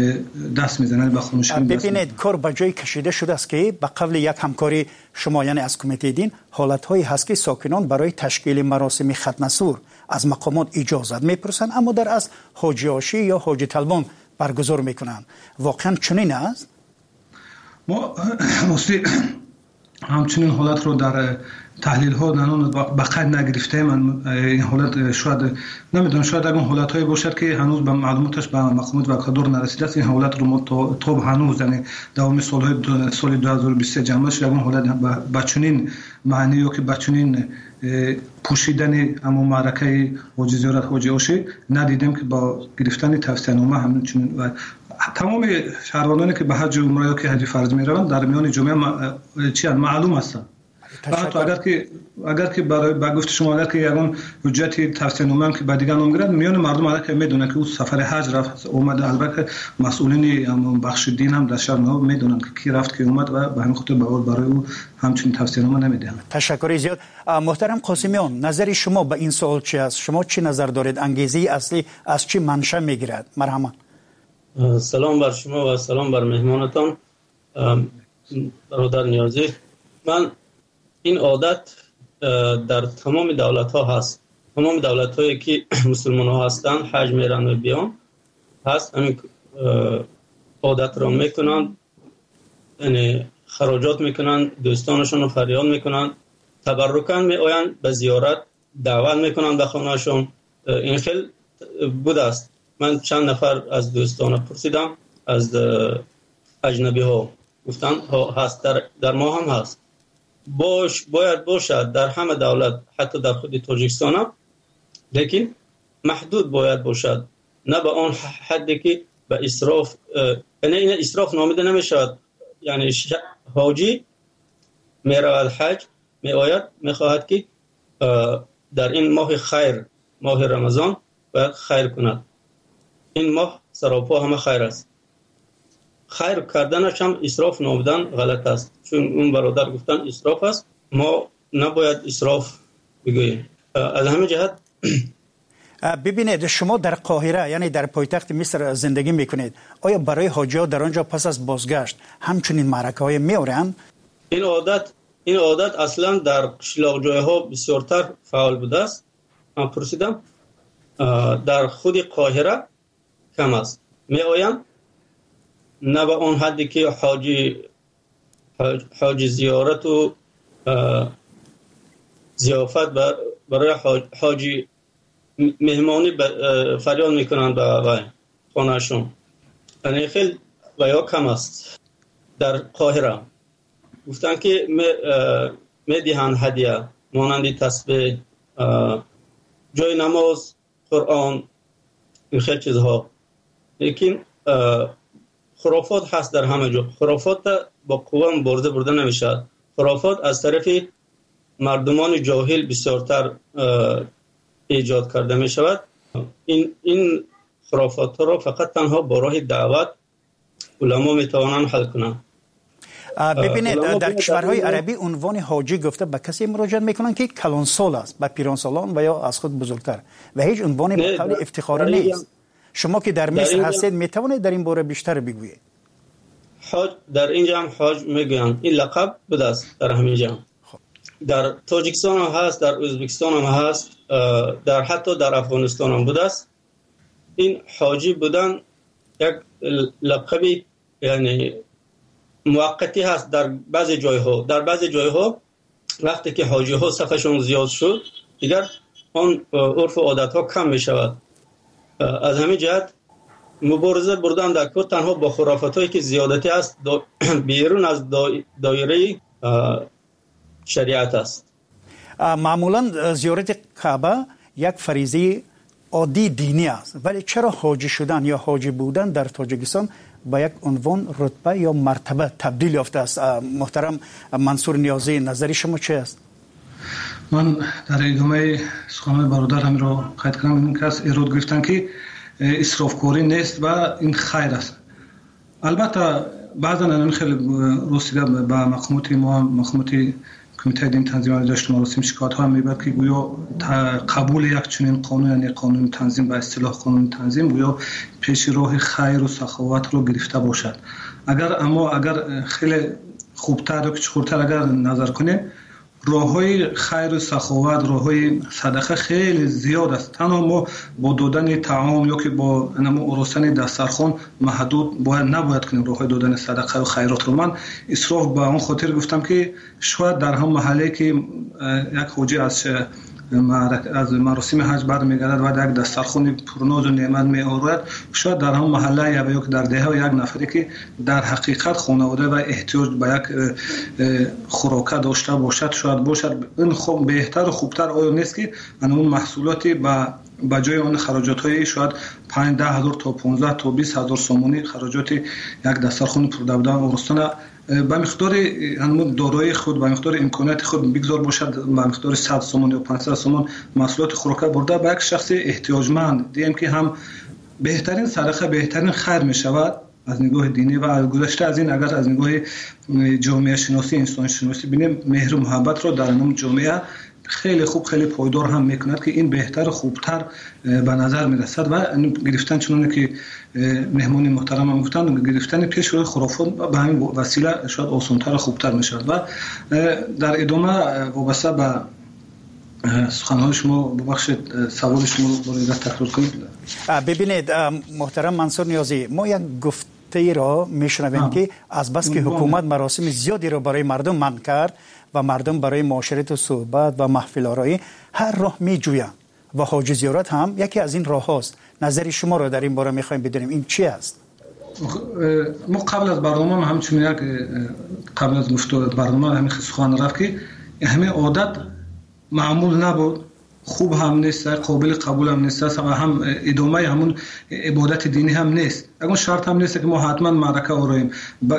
دست میزنند. به خونشون ببینید کار به جای کشیده شده است که به قبل یک همکاری شما یعنی از کمیته دین حالت هایی هست که ساکنان برای تشکیل مراسم ختم سور از مقامات اجازت میپرسند اما در اصل حاج اوشی یا حاج طلبان برگزار میکنند. واقعا چنین است؟ ما راستی همچنین حالت رو در تحلیل ها نانون به قید نگرفته. من این حالت شاید نمیدونم شاید اگر حالت هایی باشد که هنوز به معلوماتش به مقامات وکالتدار نرسیده است. این حالت رو ما تا هنوز یعنی دوام سال سال دو هزار و بیست و سه جمع شد. اون حالت با چنین معنی یا که با چنین پوشیدن اما معرکه حاج زیارت حاج اوشی ندیدیم که با گرفتن توصیه نامه همچنین و تمام شهروندانی که به حج عمره یا که حج فرض میروند در میان جمعه چی معلوم هستند. تو اگر که اگر که برای با گفت شما اگر که یگان حجت توصیه نامه که با دیگه نام گرفت میان مردم اگر که میدونن که او سفر حج رفت اومد، البته مسئولین بخش دین هم در شهر نو میدونن که کی رفت کی اومد و به همین خاطر برای او همچین توصیه نامه نمیدن. تشکر زیاد. محترم قاسمیان، نظر شما به این سوال چی است؟ شما چی نظر دارید؟ انگیزه اصلی از چی منشأ میگیرد؟ مرحبا. سلام بر شما و سلام بر مهمانتان برادر نیازی. من این عادت در تمام دولت ها هست. تمام دولت هایی که مسلمان ها هستند حج میرن و بیان هست، همین عادت را میکنن، یعنی خراجات میکنن، دوستانشون رو فریاد میکنن، تبرکن می آین به زیارت دعوت میکنن به خانهشون. این خیلی بوده است. من چند نفر از دوستان پرسیدم، از اجنبی ها گفتن هست، در, در ما هم هست. باش باید باشد در همه دولت، حتی در خود تاجیکستان هم، لیکن محدود باید باشد، نه به آن حدی که به اسراف، یعنی این اسراف نامیده نمیشود. یعنی حاجی میرود حج، می آید میخواهد که در این ماه خیر، ماه رمضان باید خیر کند. این ماه سراپا همه خیر است. خیر کردنش هم اسراف نامیدن غلط است، چون اون برادر گفتن اسراف است، ما نباید اسراف بگوییم. از همین جهت ببینید، شما در قاهره یعنی در پایتخت مصر زندگی میکنید، آیا برای حاجی‌ها در آنجا پس از بازگشت همچنین معرکه‌های می‌آورند؟ این عادت این عادت اصلا در قشلاق جای‌ها بسیارتر فعال بوده است. من پرسیدم در خود قاهره کم است. می‌آیند نه به اون حدی که حاجی حاجی زیارت و ضیافت برای حاجی مهمانی فریاد میکنند به خانهشون. یعنی خیلی بیا کم است. در قاهره گفتن که میدهند هدیه مانند تسبیح، جای نماز، قرآن، این خیلی چیزها. لیکن خرافات هست در همه جا. خرافات با قوه مبارزه برده نمیشد. خرافات از طرف مردمان جاهل بسیارتر ایجاد کرده می شود. این این خرافات ها را فقط تنها با راه دعوت علما می توانند حل کنند. ببینید، در کشورهای عربی عنوان حاجی گفته به کسی مراجعه میکنن که کلانسال است، به پیرانسالان و یا از خود بزرگتر، و هیچ عنوان به قول افتخاری نیست. شما که در مصر هستید می توانید در این باره بیشتر بگویید؟ حاج در اینجا هم حاج میگویند. این لقب بوده است در همین جا. در تاجیکستان هم هست، در ازبکستان هم هست، در حتی در افغانستان هم بوده است. این حاجی بودن یک لقبی یعنی موقتی هست در بعضی جایها. در بعضی جایها وقتی که حاجی ها صفشون زیاد شد، دیگر آن عرف و عادت ها کم می شود. از همین جهت مبارزه بردن در کار تنها با خرافات هایی که زیادتی است بیرون از دایره شریعت است. معمولا زیارت کعبه یک فریضه عادی دینی است، ولی چرا حاجی شدن یا حاجی بودن در تاجیکستان با یک عنوان رتبه یا مرتبه تبدیل یافته است؟ محترم منصور نیازی، نظری شما چه است؟ من در ادامه سخنان برادرم را قید کنم، این کس ایراد گرفتن که اسرافکاری نیست و این خیر است. البته بعضا این خیلی رسیده به مقامات ما، مقامات کمیته دین تنظیم ارزش مراسم شکایت ها میبرد که گویا قبول یک چنین قانون، یعنی قانون تنظیم به اصطلاح قانون تنظیم، گویا پیش راه خیر و سخاوت رو گرفته باشد. اگر اما اگر خیلی خوبتر و کچخورتر اگر نظر کنیم، راه‌های خیر و سخاوت، راه‌های صدقه خیلی زیاد است. تنها ما با دادن طعام یا که با نمو ارسطن دسترخوان محدود باید نباید کنیم راه‌های دادن صدقه و خیرات رو. من اسراف به اون خاطر گفتم که شاید در هم محله که یک حاجی از از مراسم حج بعد میگردد و یک دسترخوان پرناز و نعمت میآورد، شاید در هم محله یا یک در دهه یک نفری که در حقیقت خانواده و احتیاج به یک خوراک داشته باشد، شاید باشد. این خوب بهتر و خوبتر آیا نیست که اون محصولاتی با با جای آن خراجات های شاید پنج ده هزار تا پانزده تا بیست هزار سومونی خراجات یک دسترخوان پردودن ارسطن به مقدار همون دارایی خود، به مقدار امکانات خود بگذار باشد، به مقدار صد سومون یا پانصد سومون محصولات خوراکی برده به یک شخص احتیاجمند دیدیم که هم بهترین صدقه، بهترین خیر می شود از نگاه دینی و گذشته از این اگر از نگاه جامعه شناسی، انسان شناسی بینیم مهر و محبت رو در اون جامعه خیلی خوب، خیلی پایدار هم میکند که این بهتر و خوبتر به نظر میرسد و گرفتن چنانه که مهمان محترم هم گفتن گرفتن پیش روی خرافات به همین وسیله شاید آسانتر و خوبتر میشد. و در ادامه وابسته به سخنهای شما ببخشید سوال شما رو باید تکرار کنید. ببینید محترم منصور نیازی، ما یک گفته را میشنویم که از بس که حکومت مراسم زیادی را برای مردم منع کرد و مردم برای معاشرت و صحبت و محفل آرایی هر راه می جویند و حاج زیارت هم یکی از این راه هاست. نظر شما را در این باره می خواهیم بدونیم، این چی است؟ ما قبل از برنامه همچنین یک قبل از گفتگو برنامه همین سخن رفت که همین عادت معمول نبود، خوب هم نیست، قابل قبول هم نیست و هم ادامه همون عبادت دینی هم نیست. اگه شرط هم نیست که ما حتما معرکه آراییم.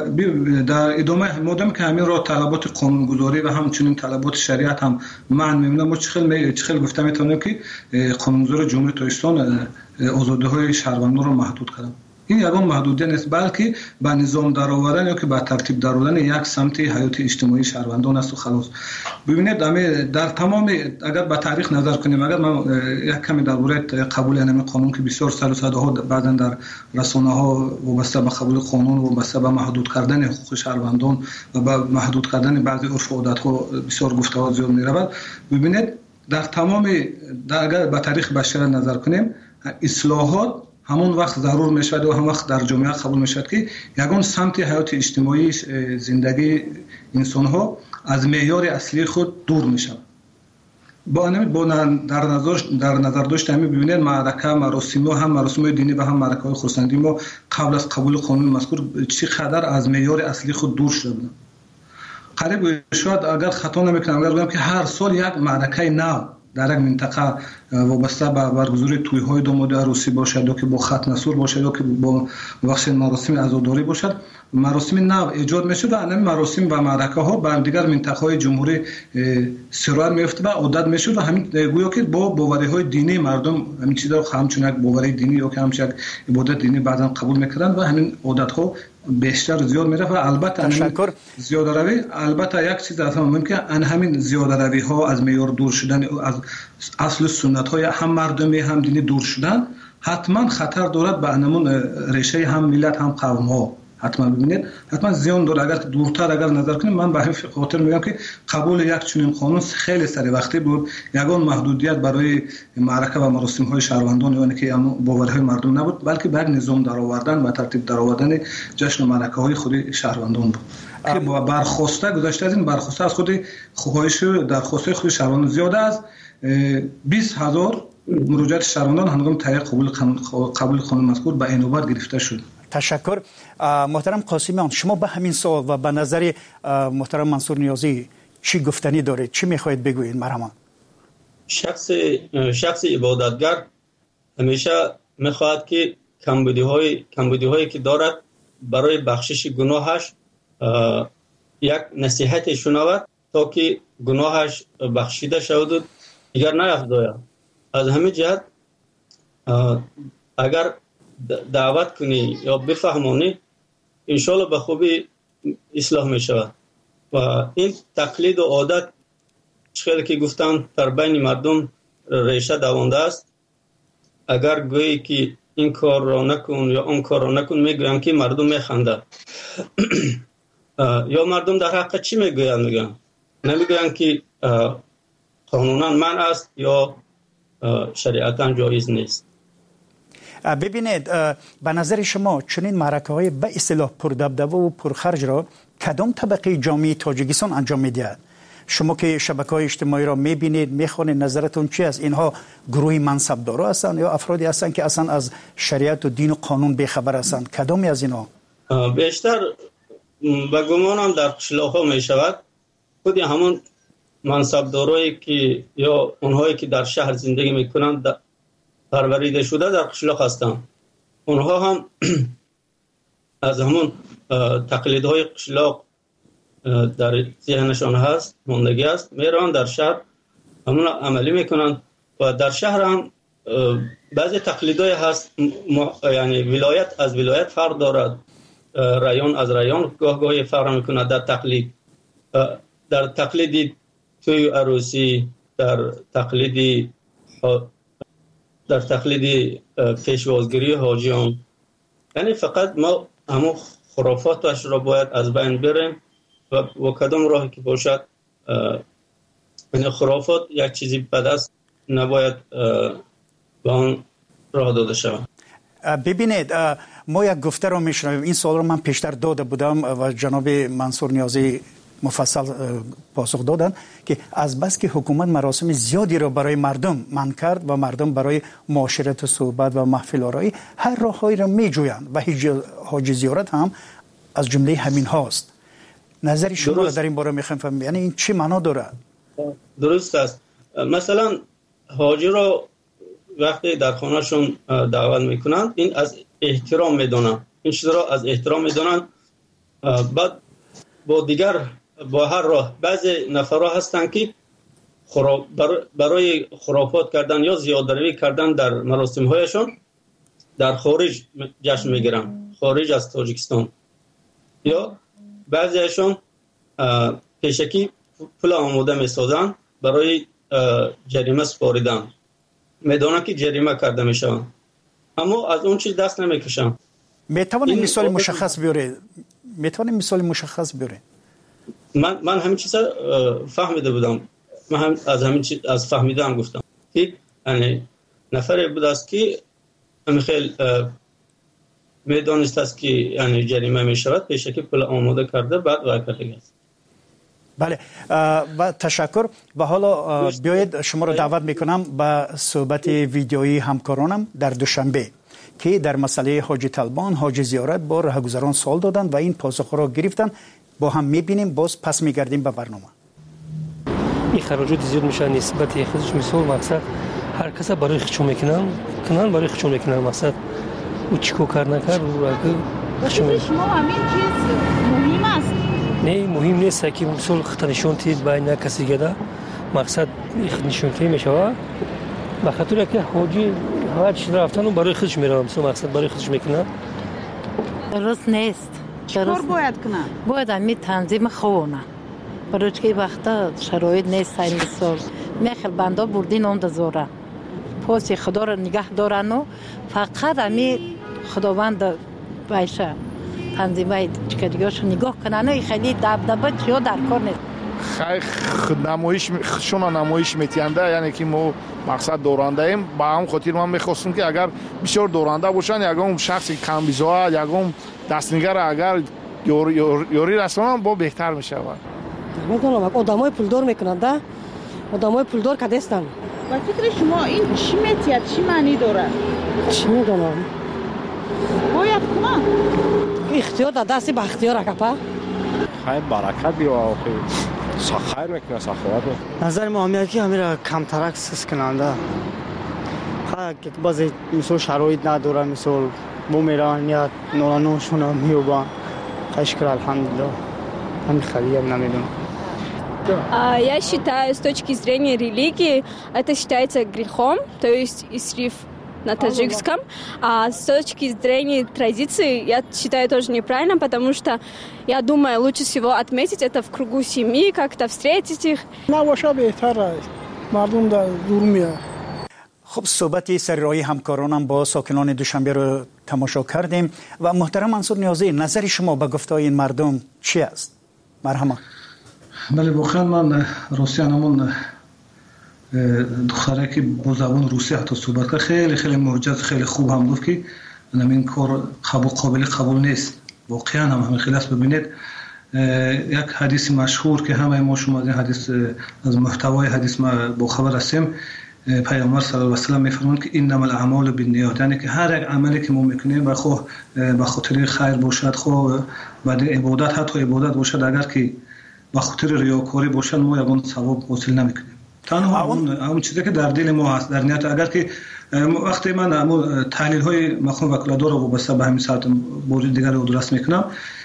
در ادامه مادام که همین را طلبات قانونگذاری و همچنین طلبات شریعت هم معنی میمونه، ما چخیل چخیل گفته میتونیم که قانونگذار جمهوری تاجیکستان آزادی های شهروندان رو محدود کردن. این یگان محدودیت نیست، بلکه به نظام درآوردن یا که به ترتیب درآوردن یک سمت حیات اجتماعی شهروندان است و خلاص. ببینید در تمام اگر به تاریخ نظر کنیم، اگر من یک کمی درباره قبول این قانون که بسیار سال و سالها بعداً در رسانه ها وابسته به قبول قانون و وابسته به محدود کردن حقوق شهروندان و به محدود کردن بعضی عرف و عادات ها بسیار گفته‌ها زیاد می‌رود. ببینید در تمام در اگر به تاریخ بشر نظر کنیم، اصلاحات همون وقت ضرور میشود و هم وقت در جامعه قبول میشود که یگان سمت حیات اجتماعی زندگی انسان ها از معیار اصلی خود دور میشود. با با در نظر در نظر داشته همین ببینید معرکه مراسم ها هم مراسم دینی و هم معرکه های خرسندی ما قبل از قبول قانون مذکور چقدر از معیار اصلی خود دور شده بودند. قریب شاید اگر خطا نمیکنم اگر بگم که هر سال یک معرکه نو در یک منطقه وابسته به برگزاری توی‌های داماد عروسی باشد یا که با ختم سور باشد یا که با بخش مراسم عزاداری باشد، مراسم نو ایجاد میشه و همین مراسم و معرکه ها به دیگر منطقه‌های جمهوری سرایت میفته و عادت میشه و همین گویا که با باوری‌های دینی مردم همین چیزا همچون یک باوری دینی یا که همچون یک عبادت دینی بعضا قبول میکردن و همین عادت‌ها بیشتر زیاد میره و البته تشکر زیاده روی البته یک چیز اصلا مهم که ان همین زیاده روی ها از معیار دور شدن از اصل سنت های هم مردمی هم دینی دور شدن حتما خطر دارد به انمون ریشه هم ملت هم قوم ها. حتما ببینید حتما زیان داره. اگر دورتر اگر نظر کنیم من به همین خاطر میگم که قبول یک چنین قانون خیلی سری وقتی بود، یگان محدودیت برای معرکه و مراسم های شهروندان یعنی که باورهای مردم نبود، بلکه به یک نظام درآوردن و ترتیب درآوردن جشن و معرکه های خود شهروندان بود که با برخواسته گذشته از این برخواسته از خود خواهش درخواسته خود شهروندان زیاده از بیست هزار مراجعات شهروندان هنگام تایید قبول قانون قبول قانون مذکور به اینوبت گرفته شد. تشکر. محترم قاسمیان، شما به همین سوال و به نظر محترم منصور نیازی چی گفتنی دارید؟ چی میخواهید بگویید؟ مرحبا. شخص شخص عبادتگر همیشه میخواهد که کمبودی های کمبودی هایی که دارد برای بخشش گناهش یک نصیحت شنود تا که گناهش بخشیده شود و دیگر نیفزاید. از همین جهت اگر دعوت کنی یا بفهمانی انشالله به خوبی اصلاح می شود. و این تقلید و عادت خیلی که گفتن در بین مردم ریشه دوانده است. اگر گویی که این کار را نکن یا اون کار را نکن میگویم که مردم میخنده. یا مردم در حق چی میگوین؟ میگن نمیگوین که قانونا منع است یا شریعتا جایز نیست. ببینید به نظر شما چنین معرکه های به اصطلاح پردبدبه و پرخرج را کدام طبقه جامعه تاجیکستان انجام میدهد؟ شما که شبکه‌های اجتماعی را میبینید میخوانید، نظرتون چی است؟ اینها گروهی منصبدارا هستند یا افرادی هستند که اصلا از شریعت و دین و قانون بیخبر هستند؟ کدامی از اینها؟ بیشتر به گمانم در قشلاق‌ها میشود خود همون منصبدارایی که یا اونهایی که در شهر زندگی میکنند پروریده شده در قشلاق هستند. اونها هم از همون تقلیدهای قشلاق در ذهنشان هست، موندگی است، میرن در شهر همون عملی میکنن. و در شهر هم بعضی تقلیدای هست، یعنی ولایت از ولایت فرق دارد، رایون از رایون گاه گاهی فرق میکنه در تقلید. در تقلیدی توی عروسی، در تقلیدی در تقلیدی پیشوازگیری حاجیان، یعنی فقط ما همون خرافاتش را باید از بین بریم و, و کدام راهی که باشد، یعنی خرافات یک چیزی بد است، نباید به آن راه داده شود. ببینید ما یک گفته را میشنویم، این سوال رو من پیشتر داده بودم و جناب منصور نیازی مفصل پاسخ دادن که از بس که حکومت مراسم زیادی را برای مردم منع کرد و مردم برای معاشرت و صحبت و محفل آرایی هر راههایی را میجویند و حاج زیارت هم از جمله همین هاست. نظر شما در این باره میخوایم فهمیم، یعنی این چی معنا داره؟ درست است. مثلا حاجی را وقتی در خانهشون دعوت میکنند، این از احترام میدونن، این چیز را از احترام میدونن. بعد با دیگر با هر راه بعضی نفرها هستن که خراب برای خرافات کردن یا زیادروی کردن در مراسم هایشان در خارج جشن میگیرن، خارج از تاجیکستان. یا بعضیشون پیشکی پول آماده میسازن برای جریمه سپاریدن، میدونن که جریمه کرده میشن، اما از اون چیز دست نمیکشن. میتوانید مثال مشخص بیارید؟ میتوانید مثال مشخص بیارید؟ من من همین چیزا فهمیده بودم، من هم از همین چیز از فهمیدم گفتم که یعنی نفری بود است که همین خیلی میدونست است که یعنی جریمه میشود، پیشکی پول آماده کرده بعد واقعا است. بله و تشکر. و حالا بیایید شما را دعوت میکنم به صحبت ویدیویی همکارانم در دوشنبه که در مسئله حاج طلبان، حاج زیارت با راهگذران سوال دادن و این پاسخ را گرفتن. با هم میبینیم، باز پس میگردیم به برنامه. این خراجات زیاد میشه نسبت خودش، مثال مقصد هر کس برای خودشون میکنن کنن برای خودشون میکنن، مقصد او چیکو کار نکرد و اگه خودشون شما همین چیز مهم است. نه مهم نیست که مثال خطنشون تید بین کسی گدا، مقصد خطنشون کی میشه به خاطر که حاجی هر چی رفتن و برای خودش میرن، مثلا مقصد برای خودش میکنن. درست نیست. چطور باید کنن؟ باید همین تنظیم خوونه، برای که وقتا شرایط نیست. این مثال میخل بنده بردین اون دزوره پاس خدا را نگه دارن و فقط همین خداوند بایشه تنظیمای چکدیگاش نگاه کنن و خیلی دبدبه چیا در کار نیست. خیلی نمایش شون نمایش میتینده، یعنی که ما مقصد دورنده ایم. با هم خاطر من میخواستم که اگر بسیار دورنده باشن، یکم شخص کم بیزا، یکم دستنگر اگر یوری یوری رسانن با بهتر میشه. میدونم آدمای پولدار میکنند، آدمای پولدار که دستن. با فکر شما این چی میتید، چی معنی داره؟ چی میدونم باید کنن اختیار در دست به اختیار کپا خیر برکت بیو آخه سخیر میکنه سخاوت. نظر ما همیه که همین را کمترک سس کننده، خیلی که بعضی مثل شرایط نداره، مثل بو میرن یا نورانوشون هم میوبان. خشکر الحمدلله همین خیلی هم намидونم. Я считаю, с точки зрения религии, это считается грехом, то есть исриф на таджикском. А с точки зрения традиции, я считаю тоже неправильно, потому что, я думаю, лучше всего отметить это в кругу семьи, как-то встретить их. خب صحبت سررایی همکارانم با ساکنان دوشنبه رو تماشا کردیم و محترم منصور نیازی، نظر شما به گفته‌های این مردم چی است؟ مرحبا. بله بخیر، من روسیانمون دختره که با زبان روسی حتی صحبت کرد، خیلی خیلی معجز، خیلی خوب هم گفت که این کار قابل قابل قبول نیست. واقعا هم همین خیلی است. ببینید یک حدیث مشهور که همه ما شما از این حدیث، از محتوای حدیث ما با خبر هستیم، پیامبر صلی الله علیه و سلم میفرمایند که انما الاعمال بالنیات، یعنی که هر یک عملی که ما میکنیم به خود به خاطر خیر باشد، خود بعد عبادت حتی عبادت باشد، اگر که به خاطر ریاکاری باشد ما یگان ثواب حاصل نمیکنیم. تنها اون اون چیزی که در دل ما هست، در نیت. اگر که وقتی من تحلیل های مخون وکالت رو وابسته به همین ساعت بوری دیگر رو درست میکنم،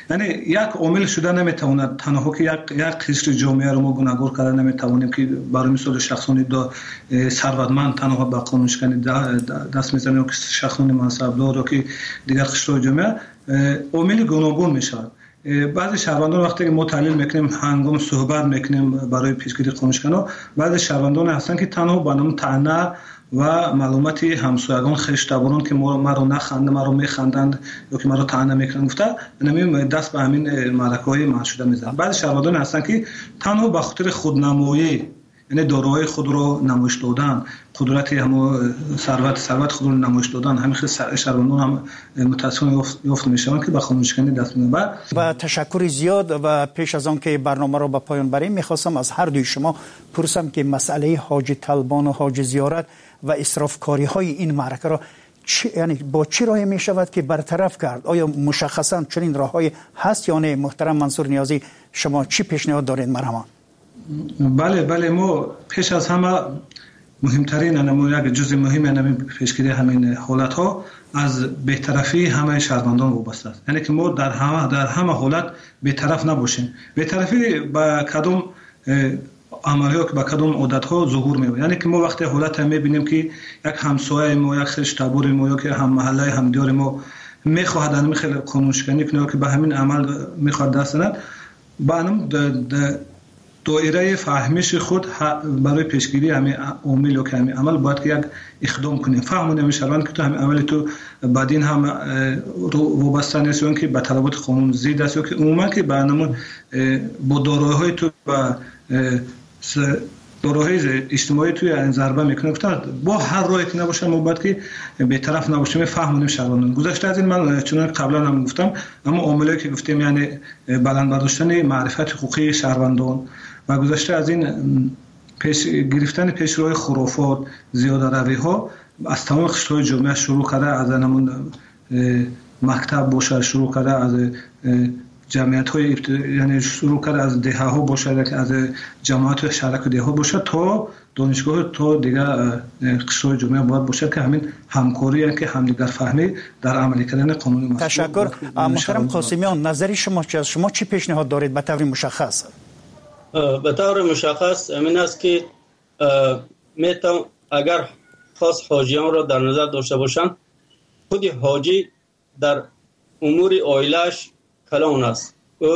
یعنی یک عامل شده نمیتواند تنها که یک یک قشر جامعه رو ما گوناگون کردن نمیتوانیم که برای مثال شخصانی دا ثروتمند تنها به قانون شکنی دست میزنه که شخصانی منصبدار که دیگر قشر جامعه عامل گوناگون میشود. بعضی شهروندان وقتی که ما تحلیل میکنیم هنگام صحبت میکنیم برای پیشگیری قانون شکنی بعضی شهروندان هستن که تنها با نام طعنه و معلومات همسایگان خشتباران که ما ما رو نخنده ما رو میخندند یا که ما رو طعنه میکنند گفته نمیم دست به همین معرکه‌های معشوده میزنن. بعضی شهروندان هستن که تنها به خاطر خودنمایی یعنی دارایی خود رو نمایش دادن قدرت هم ثروت ثروت خود رو نمایش دادن همین خیلی شهروندان هم متاسفانه یافت میشن که به قانون شکنی دست میدن. با تشکر زیاد و پیش از آن که برنامه رو به پایان بریم میخواستم از هر دوی شما پرسم که مسئله حاج طلبان و حاج زیارت و اسرافکاری های این معرکه را چی، یعنی با چی راهی می شود که برطرف کرد؟ آیا مشخصا چنین راههایی هست یا نه؟ محترم منصور نیازی شما چی پیشنهاد دارید مرحبا؟ بله بله ما پیش از همه مهمترین انمو یک جزء مهم انمو پیشگیری همین حالت ها از بی‌طرفی همه شهروندان وابسته است. یعنی که ما در همه در همه حالت بی‌طرف نباشیم. بی‌طرفی با کدوم عملیات که با کدوم عادت ها ظهور می‌کنه. یعنی که ما وقتی حالت هم می‌بینیم که یک همسایه ما یک خشتبار ما یا که هم محله هم دیار ما می‌خواهد انم خیلی قانون شکنی کنه که به همین عمل می‌خواد دست ندهد با انم دایره فهمش خود برای پیشگیری همین عامل و که همین عمل باید که یک اقدام کنیم فهمونیم میشوند که تو همین عمل تو بعدین هم وابسته نیست یا که به طلبات قانون زید است یا که عموما که برنامه با دارایی‌های تو با دارایی‌های اجتماعی توی این ضربه میکنه که با هر راهی که نباشه ما باید که بی‌طرف نباشیم فهمونیم شهروندان. گذشته از این من چون قبلا هم گفتم اما عاملی که گفتیم یعنی بلند برداشتن معرفت حقوقی شهروندان و گذشته از این پیش گرفتن پیشروهای خرافات زیاده روی ها از تمام قشرهای جامعه شروع کرده از همون مکتب باشه شروع کرده از جمعیت های یعنی شروع کرده از دهه ها باشه که از جماعت شهرک و دهه ها باشه تا دانشگاه تا دیگر قشرهای جامعه باید باشه که همین همکاری که همدیگر فهمی در عملی کردن قانون مشروع. تشکر. محترم قاسمیان نظر شما چه است؟ شما چی پیشنهاد دارید به طور مشخص؟ به طور مشخص امین است که میتون اگر خاص حاجیان را در نظر داشته باشند خود حاجی در امور عائله‌اش کلان است او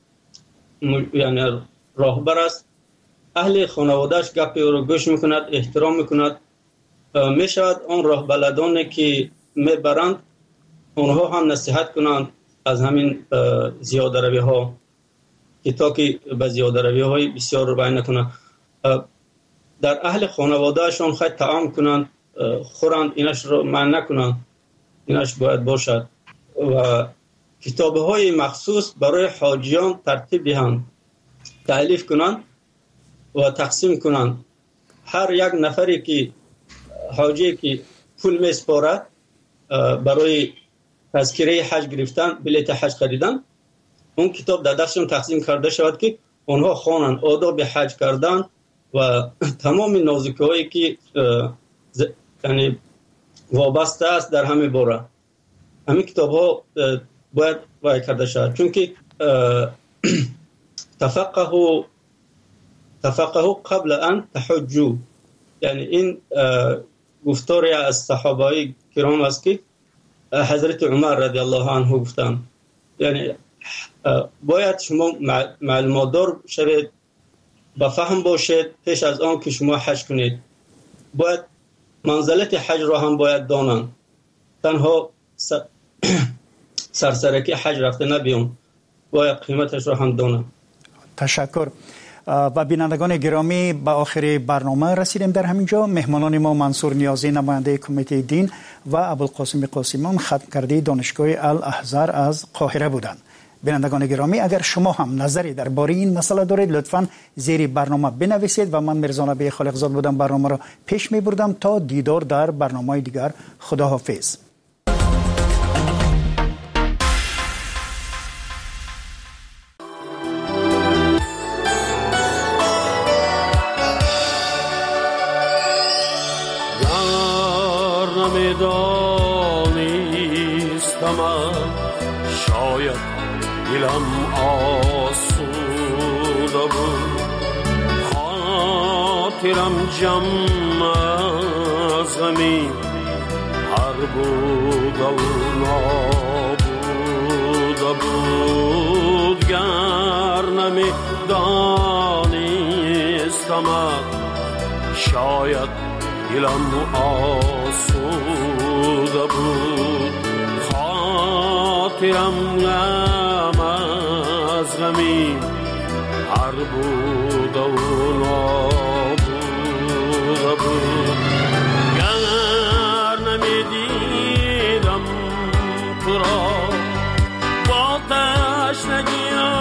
یعنی راهبر است اهل خانواده‌اش گپ او را گوش میکند احترام میکند میشود آن راهبلدانی که میبرند اونها هم نصیحت کنند از همین زیاده روی ها که تا که به زیاده روی های بسیار رو بیان نکنند در اهل خانوادهشان خیلی طعام کنند خورند اینش رو منع نکنند اینش باید باشد و کتابه های مخصوص برای حاجیان ترتیب دهند تألیف کنند و تقسیم کنند هر یک نفری که حاجی که پول میسپارد برای تذکره حج گرفتن بلیت حج خریدن اون کتاب در دستشون تقسیم کرده شود که اونها خوانند آداب حج کردن و تمام نازکی‌هایی که یعنی وابسته است در همه باره همین کتاب ها باید وای کرده شود چون که تفقهوا تفقهوا قبل ان تحجوا یعنی این گفتاری از صحابه کرام است که حضرت عمر رضی الله عنه گفتند یعنی باید شما معلومات دار شوید با فهم باشید پیش از آن که شما حج کنید باید منزلت حج را هم باید دانند تنها سرسرکی حج رفته نبیون باید قیمتش را هم دانند. تشکر. و بینندگان گرامی به آخر برنامه رسیدیم. در همینجا مهمانان ما منصور نیازی نماینده کمیته دین و ابوالقاسم قاسمیان ختم کرده دانشگاه الاحزار از قاهره بودند. بینندگان گرامی اگر شما هم نظری درباره این مسئله دارید لطفاً زیر برنامه بنویسید و من میرزا نبی خالقزاد بودم برنامه را پیش میبردم تا دیدار در برنامه دیگر. خداحافظ. شاید دلم آسوده بود خاطرم جمع از غمی هر بود و نابوده بود گر نمی دانستم شاید دلم آسوده بود خاطرم غم از غمی هر بود و نابوده بود گر نمیدیدم تو را با تشنگی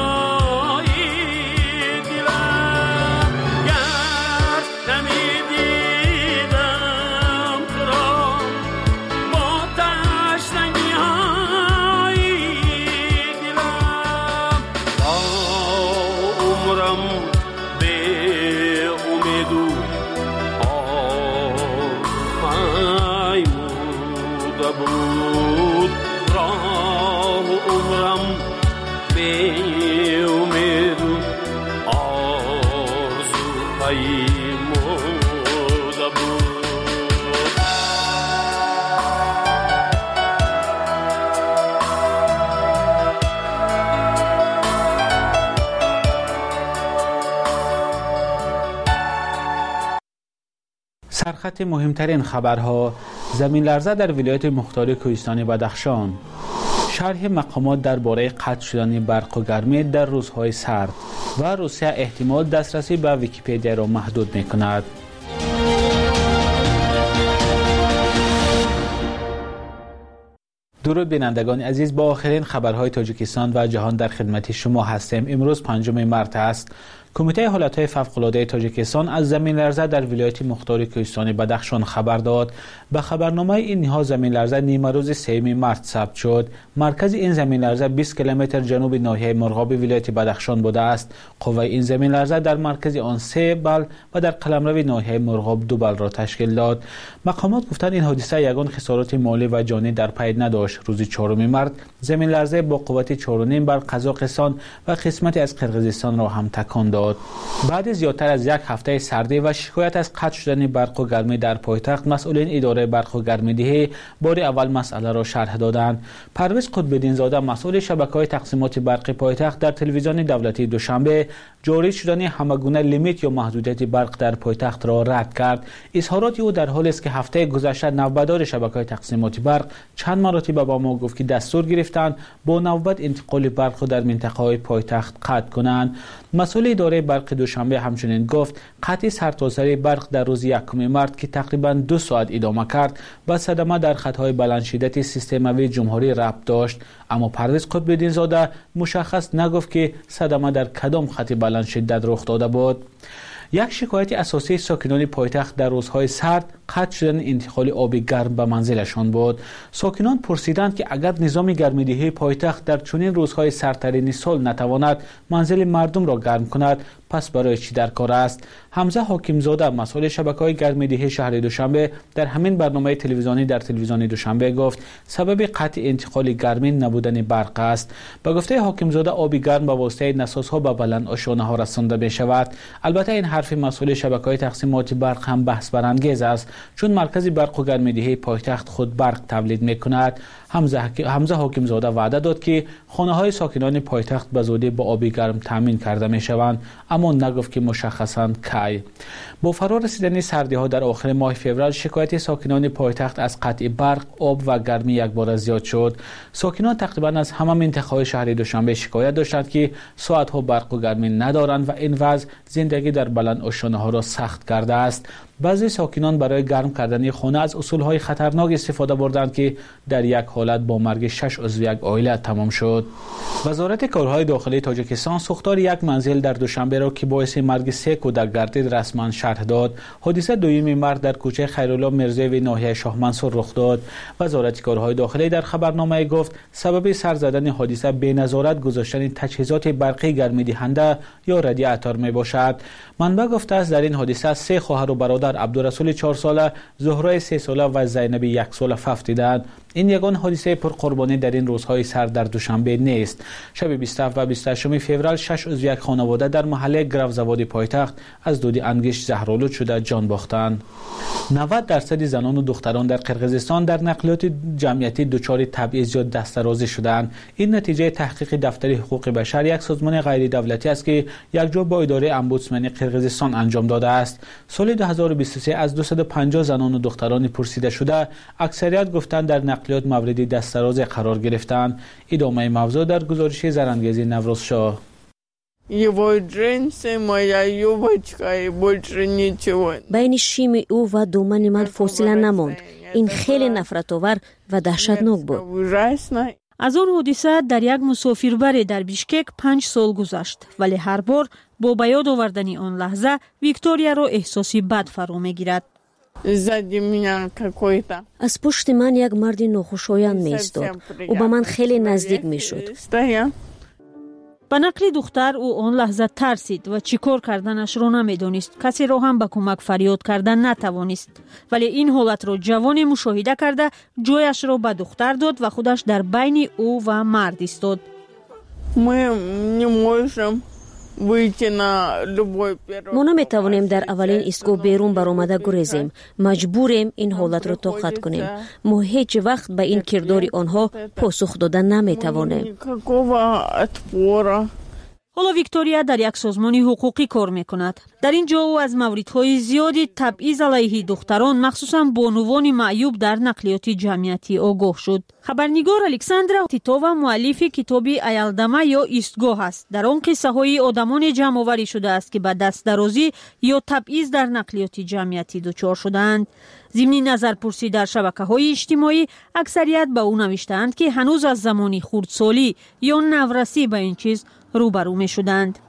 بود راه عمرم به امید آرزو پیموده بود سرخط مهمترین خبرها: زمین لرزه در ولایت مختار کوهستان بدخشان، شرح مقامات درباره قطع شدن برق و گرمی در روزهای سرد و روسیه احتمال دسترسی به ویکی‌پدیا را محدود می‌کند. درود بینندگان عزیز، با آخرین خبرهای تاجیکستان و جهان در خدمت شما هستیم. امروز پنجم مارس است. کمیته حالتهای فوق‌العاده تاجیکستان از زمین لرزه در ولایت مختار کوهستان بدخشان خبر داد. به خبرنامه این نهاد زمین لرزه نیمه روز سوم مارس ثبت شد. مرکز این زمین لرزه بیست کیلومتر جنوب ناحیه مرغاب ولایت بدخشان بوده است. قوه این زمین لرزه در مرکز آن سه بال و در قلمرو ناحیه مرغاب دو بال را تشکیل داد. مقامات گفتند این حادثه یگان خسارات مالی و جانی در پی نداشت. روز چهارم مارس زمین لرزه با قوت چهار و نیم بر قزاقستان و قسمتی از قرقیزستان را هم تکان داد. بعد زیادتر از یک هفته سردی و شکایت از قطع شدن برق و گرمی در پایتخت، مسئولین اداره برق و گرمیدهی بار اول مسئله را شرح دادند. پرویز قطب‌الدین زاده مسئول شبکه‌های تقسیمات برق پایتخت در تلویزیون دولتی دوشنبه جاری شدن همگونه لیمیت یا محدودیت برق در پایتخت را رد کرد. اظهارات او در حالی است که هفته گذشته نوبدار شبکه‌های تقسیمات برق چند مرتبه با ما گفت که دستور گرفتند با نوبت انتقال برق در منطقه‌های پایتخت قطع کنند. مسئول اداره برق دوشنبه همچنین گفت قطع سرتاسری برق در روز یکم مارس که تقریبا دو ساعت ادامه کرد و صدمه در خطهای بلند شدت سیستم جمهوری ربط داشت، اما پرویز قطب‌الدین زاده مشخص نگفت که صدمه در کدام خط بلند شدت رخ داده بود. یک شکایت اساسی ساکنان پایتخت در روزهای سرد قطع شدن انتقال آب گرم به منزلشان بود. ساکنان پرسیدند که اگر نظام گرمایدهی پایتخت در چنین روزهای سردترین سال نتواند منزل مردم را گرم کند، پس برای چی در کار است؟ حمزه حاکمزاده مسئول شبکه‌های گرمایدهی شهر دوشنبه در همین برنامه تلویزیونی در تلویزیون دوشنبه گفت سبب قطع انتقال گرمی نبودن برق است. به گفته حاکمزاده آب گرم به واسطه نسازها به بلند آشانه ها رسانده می شود. البته این حرف مسئول شبکه‌های تقسیمات برق هم بحث برانگیز است، چون مرکز برق و گرمایدهی پایتخت خود برق تولید می کند. حمزه حمزه حاکمزاده وعده داد که خانه‌های ساکنان پایتخت به زودی با آب گرم تامین کرده می شوند، اما نگفت که مشخصاً کی. با فرا رسیدن سردی‌ها در آخر ماه فوریه شکایت ساکنان پایتخت از قطع برق، آب و گرمی یک بار زیاد شد. ساکنان تقریباً از همه منطقه‌های شهر دوشنبه شکایت داشتند که ساعت‌ها برق و گرمی ندارند و این وضع زندگی در بلند آشانه‌ها را سخت کرده است. بعضی ساکنان برای گرم کردن خانه از اصولهای خطرناک استفاده بردند که در یک حالت با مرگ شش عضو یک عائله تمام شد. وزارت کارهای داخلی تاجیکستان ساختار یک منزل در دوشنبه را که باعث مرگ سه کودک گردید رسما شرح داد. حادثه دوم مارس در کوچه خیرالله مرزوی ناحیه شاه منصور رخ داد. وزارت کارهای داخلی در خبرنامه گفت سبب سر زدن حادثه بی‌نظارت گذاشتن تجهیزات برقی گرمی‌دهنده یا رادیاتور می باشد. منبع گفته است در این حادثه سه خواهر و برادر عبدالرسول چهار ساله، زهرا سه ساله و زینب یک ساله فوت دیدند. این یگان حادثه پرقربانی در این روزهای سرد در دوشنبه نیست. شب بیست و هفت و بیست و هشت فوریه شش عضو یک خانواده در محله گروزواد پایتخت از دود انگشت زهرآلود شده جان باختند. نود درصد زنان و دختران در قرقیزستان در نقلیات جمعیتی دچار تبعیض یا دسترازی شدند. این نتیجه تحقیق دفتر حقوق بشر، یک سازمان غیر دولتی است که یکجا با اداره امبودسمن قرقیزستان انجام داده است. سال دو هزار و بیست و سه از دویست و پنجاه زنان و دختران پرسیده شده اکثریت گفتند در نقلیات مورد دسترازی قرار گرفتند. ادامه موضوع در گزارش زرانگیز نوروز شاه. بین شیم او و دامن من فاصله نماند. این خیلی نفرت آور و دهشتناک بود. از آن حادثه در یک مسافربری در بیشکک پنج سال گذشت، ولی هر بار با به یاد آوردن آن لحظه ویکتوریا را احساسی بد فرا میگیرد. از پشت من یک مرد ناخوشایند می ایستاد. او به من خیلی نزدیک می شد. به نقل دختر او آن لحظه ترسید و چیکار کردنش را نمیدانست. کسی را هم به کمک فریاد کردن نتوانست. ولی این حالت را جوانی مشاهده کرده جایش را به دختر داد و خودش در بین او و مرد ایستاد. ما نمیتوانیم در اولین ایستگاه بیرون برآمده گریزیم. مجبوریم این حالت را طاقت کنیم. ما هیچ وقت به این کردار آنها پاسخ دادن نمیتوانیم. حالا ویکتوریا در یک سازمان حقوقی کار میکند. در اینجا او از موردهای زیادی تبعیض علیه دختران مخصوصا بانوان معیوب در نقلیات جمعیتی آگاه شد. خبرنگار الکساندرا تیتووا مؤلف کتاب ایالدما یا ایستگاه است. در آن قصه های آدمان جمع آوری شده است که به دست درازی یا تبعیض در نقلیات جمعیتی دچار شدند. ضمن نظرپرسی در شبکه‌های اجتماعی اکثریت به او نوشتند که هنوز از زمانی خردسالی یا نورسی به این چیز روبرو می‌شدند.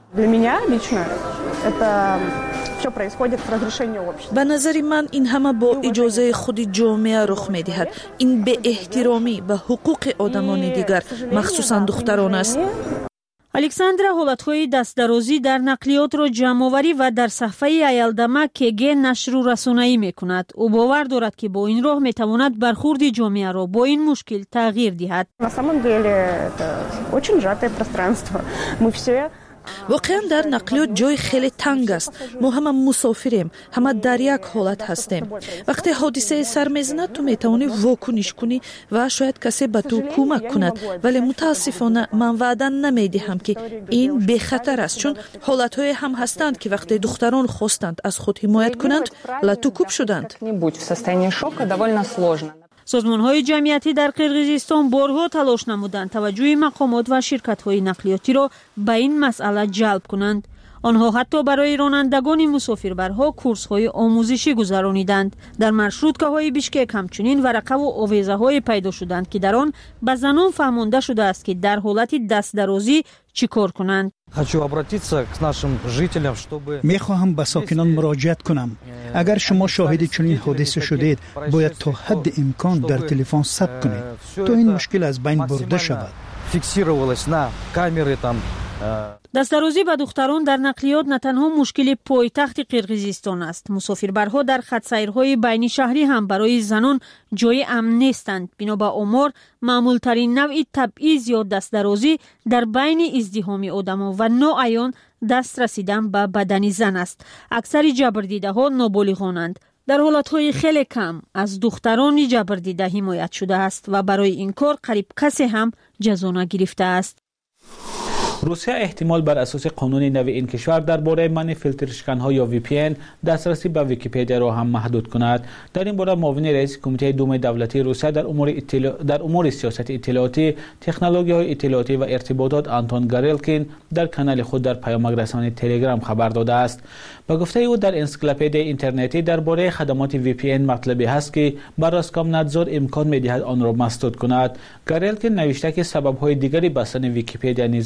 به نظر من این همه با اجازه خود جامعه رخ می‌دهد. این به احترامی به حقوق آدمان دیگر مخصوصاً دختران است. الکساندرا حالتهای دستدرازی در نقلیات را جمع‌آوری و در صفحه ایالدما کگه نشر و رسانه‌ای می‌کند. او باور دارد که با این راه می‌تواند برخورد جامعه را با این مشکل تغییر دهد. واقعا در نقلیات جای خیلی تنگ است. ما همه مسافریم، همه در یک حالت هستیم. وقتی حادثه سر میزند تو میتوانی واکنش کنی و شاید کسی به تو کمک کند، ولی متاسفانه من وعده نمیدهم که این بی خطر است، چون حالت‌های هم هستند که وقتی دختران خواستند از خود حمایت کنند لاتوکوب شدند. سازمان‌های جمعیتی در قرقیزستان بارها تلاش نمودند توجه مقامات و شرکت‌های نقلیاتی را به این مسئله جلب کنند. آنها حتی برای رانندگان مسافربرها کورس‌های آموزشی گذرانیدند. در مارشروتکاهای بیشکک همچنین ورقه و آویزه‌های پیدا شدند که در آن به زنان فهمانده شده است که در حالت دستدرازی چیکار کنند. میخواهم به ساکنان مراجعت کنم. اگر شما شاهد چنین حادثه شدید باید تا حد امکان در تلفن ثبت کنید تا این مشکل از بین برده شود. دستدرازی به دختران در نقلیات نه تنها مشکل پایتخت قرقیزستان است. مسافربرها در خط سیرهای بین شهری هم برای زنان جای امن نیستند. بنا به آمار معمول ترین نوع تبعیض یا دستدرازی در بین ازدحام آدما و ناعیان دست رسیدن به بدن زن است. اکثر جبردیده ها نابالغانند. در حالتهای خیلی کم از دختران جبردیده حمایت شده است و برای این کار قریب کسی هم جزا نگرفته است. روسیه احتمال بر اساس قانون نو این کشور درباره منع فیلترشکن‌ها یا وی پی ان دسترسی به ویکی‌پدیا را هم محدود کند. در این باره معاون رئیس کمیته دوم دولتی روسیه در امور اطلاع... در امور سیاست اطلاعاتی، تکنولوژی‌های اطلاعاتی و ارتباطات آنتون گاریلکین در کانال خود در پیامک رسانی تلگرام خبر داده است. با گفته او در انسیکلوپدی اینترنتی درباره خدمات وی پی ان مطلبی هست که بر راسکامنادزور امکان می‌دهد آن را مسدود کند. گاریلکین نوشته که سبب‌های دیگری بستن ویکی‌پدیا نیز وجود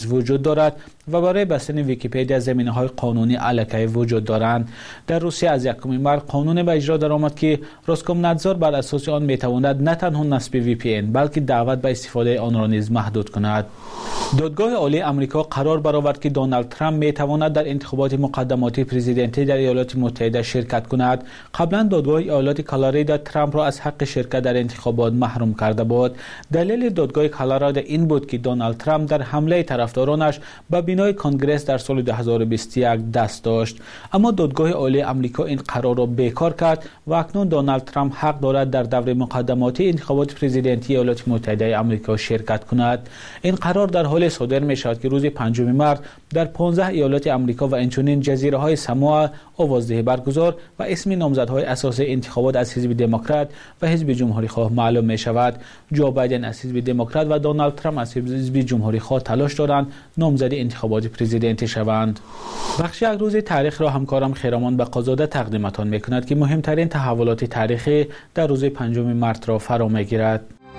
دارد و برای بستن ویکی‌پدیا زمینه‌های قانونی علیه وجود دارند. در روسیه از یکم مارس قانون به اجرا درآمد که روسکومنادزور بر اساس آن میتواند نه تنها نصب وی پی ان بلکه دعوت به استفاده آن را نیز محدود کند. دادگاه عالی آمریکا قرار برآورد که دونالد ترامپ میتواند در انتخابات مقدماتی پرزیدنتی در ایالات متحده شرکت کند. قبلا دادگاه ایالات کالرادا ترامپ را از حق شرکت در انتخابات محروم کرده بود. دلیل دادگاه کالرادا این بود که دونالد ترامپ در حمله طرفدارانش به بنای کنگره در سال دو هزار و بیست و یک دست داشت، اما دادگاه عالی آمریکا این قرار را بیکار کرد و اکنون دونالد ترامپ حق دارد در دوره مقدماتی انتخابات پرزیدنتی ایالات متحده آمریکا شرکت کند. این قرار در حال صادر می شود که روز پنجم مارس در پانزده ایالات آمریکا و همچنین جزیره های ساموا آوازدهی برگزار و اسم نامزدهای اساسی انتخابات از حزب دموکرات و حزب جمهوری خواه معلوم می شود. جو بایدن از حزب دموکرات و دونالد ترامپ از حزب جمهوری خواه تلاش دارند نامزد انتخابات پرزیدنتی شوند. بخش یک روز تاریخ را همکارم خیرامان به قزاده تقدیمتان می کند که مهمترین تحولات تاریخی در روز پنجم مارس را فرا می گیرد.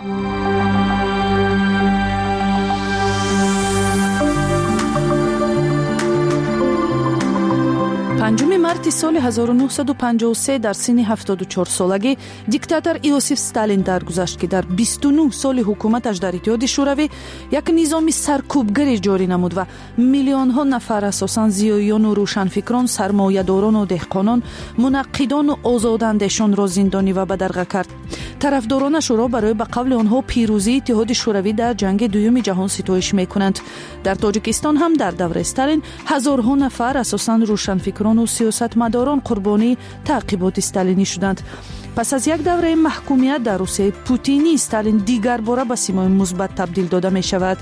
پنجم مارس سال هزار و نهصد و پنجاه و سه در سن هفتاد و چهار سالگی دیکتاتور ایوسیف استالین درگذشت که در بیست و نه سال حکومتش در اتحاد شوروی یک نظام سرکوبگری جاری نمود و میلیون ها نفر اساساً زیاییان و روشنفکران، سرمایه‌داران و دهقانان، منقدان و آزاداندیشان را زندانی و به دلغک کرد. طرفدارانش را برای به قول آنها پیروزی اتحاد شوروی در جنگ دوم جهان ستایش می‌کنند. در تاجیکستان هم در دوره استالین هزارها نفر اساساً روشنفکران و سیاستمداران قربانی تعقیبات استالینی شدند. پس از یک دوره محکومیت در روسیه پوتینی، استالین دیگر باره به سیمای مثبت تبدیل داده می شود.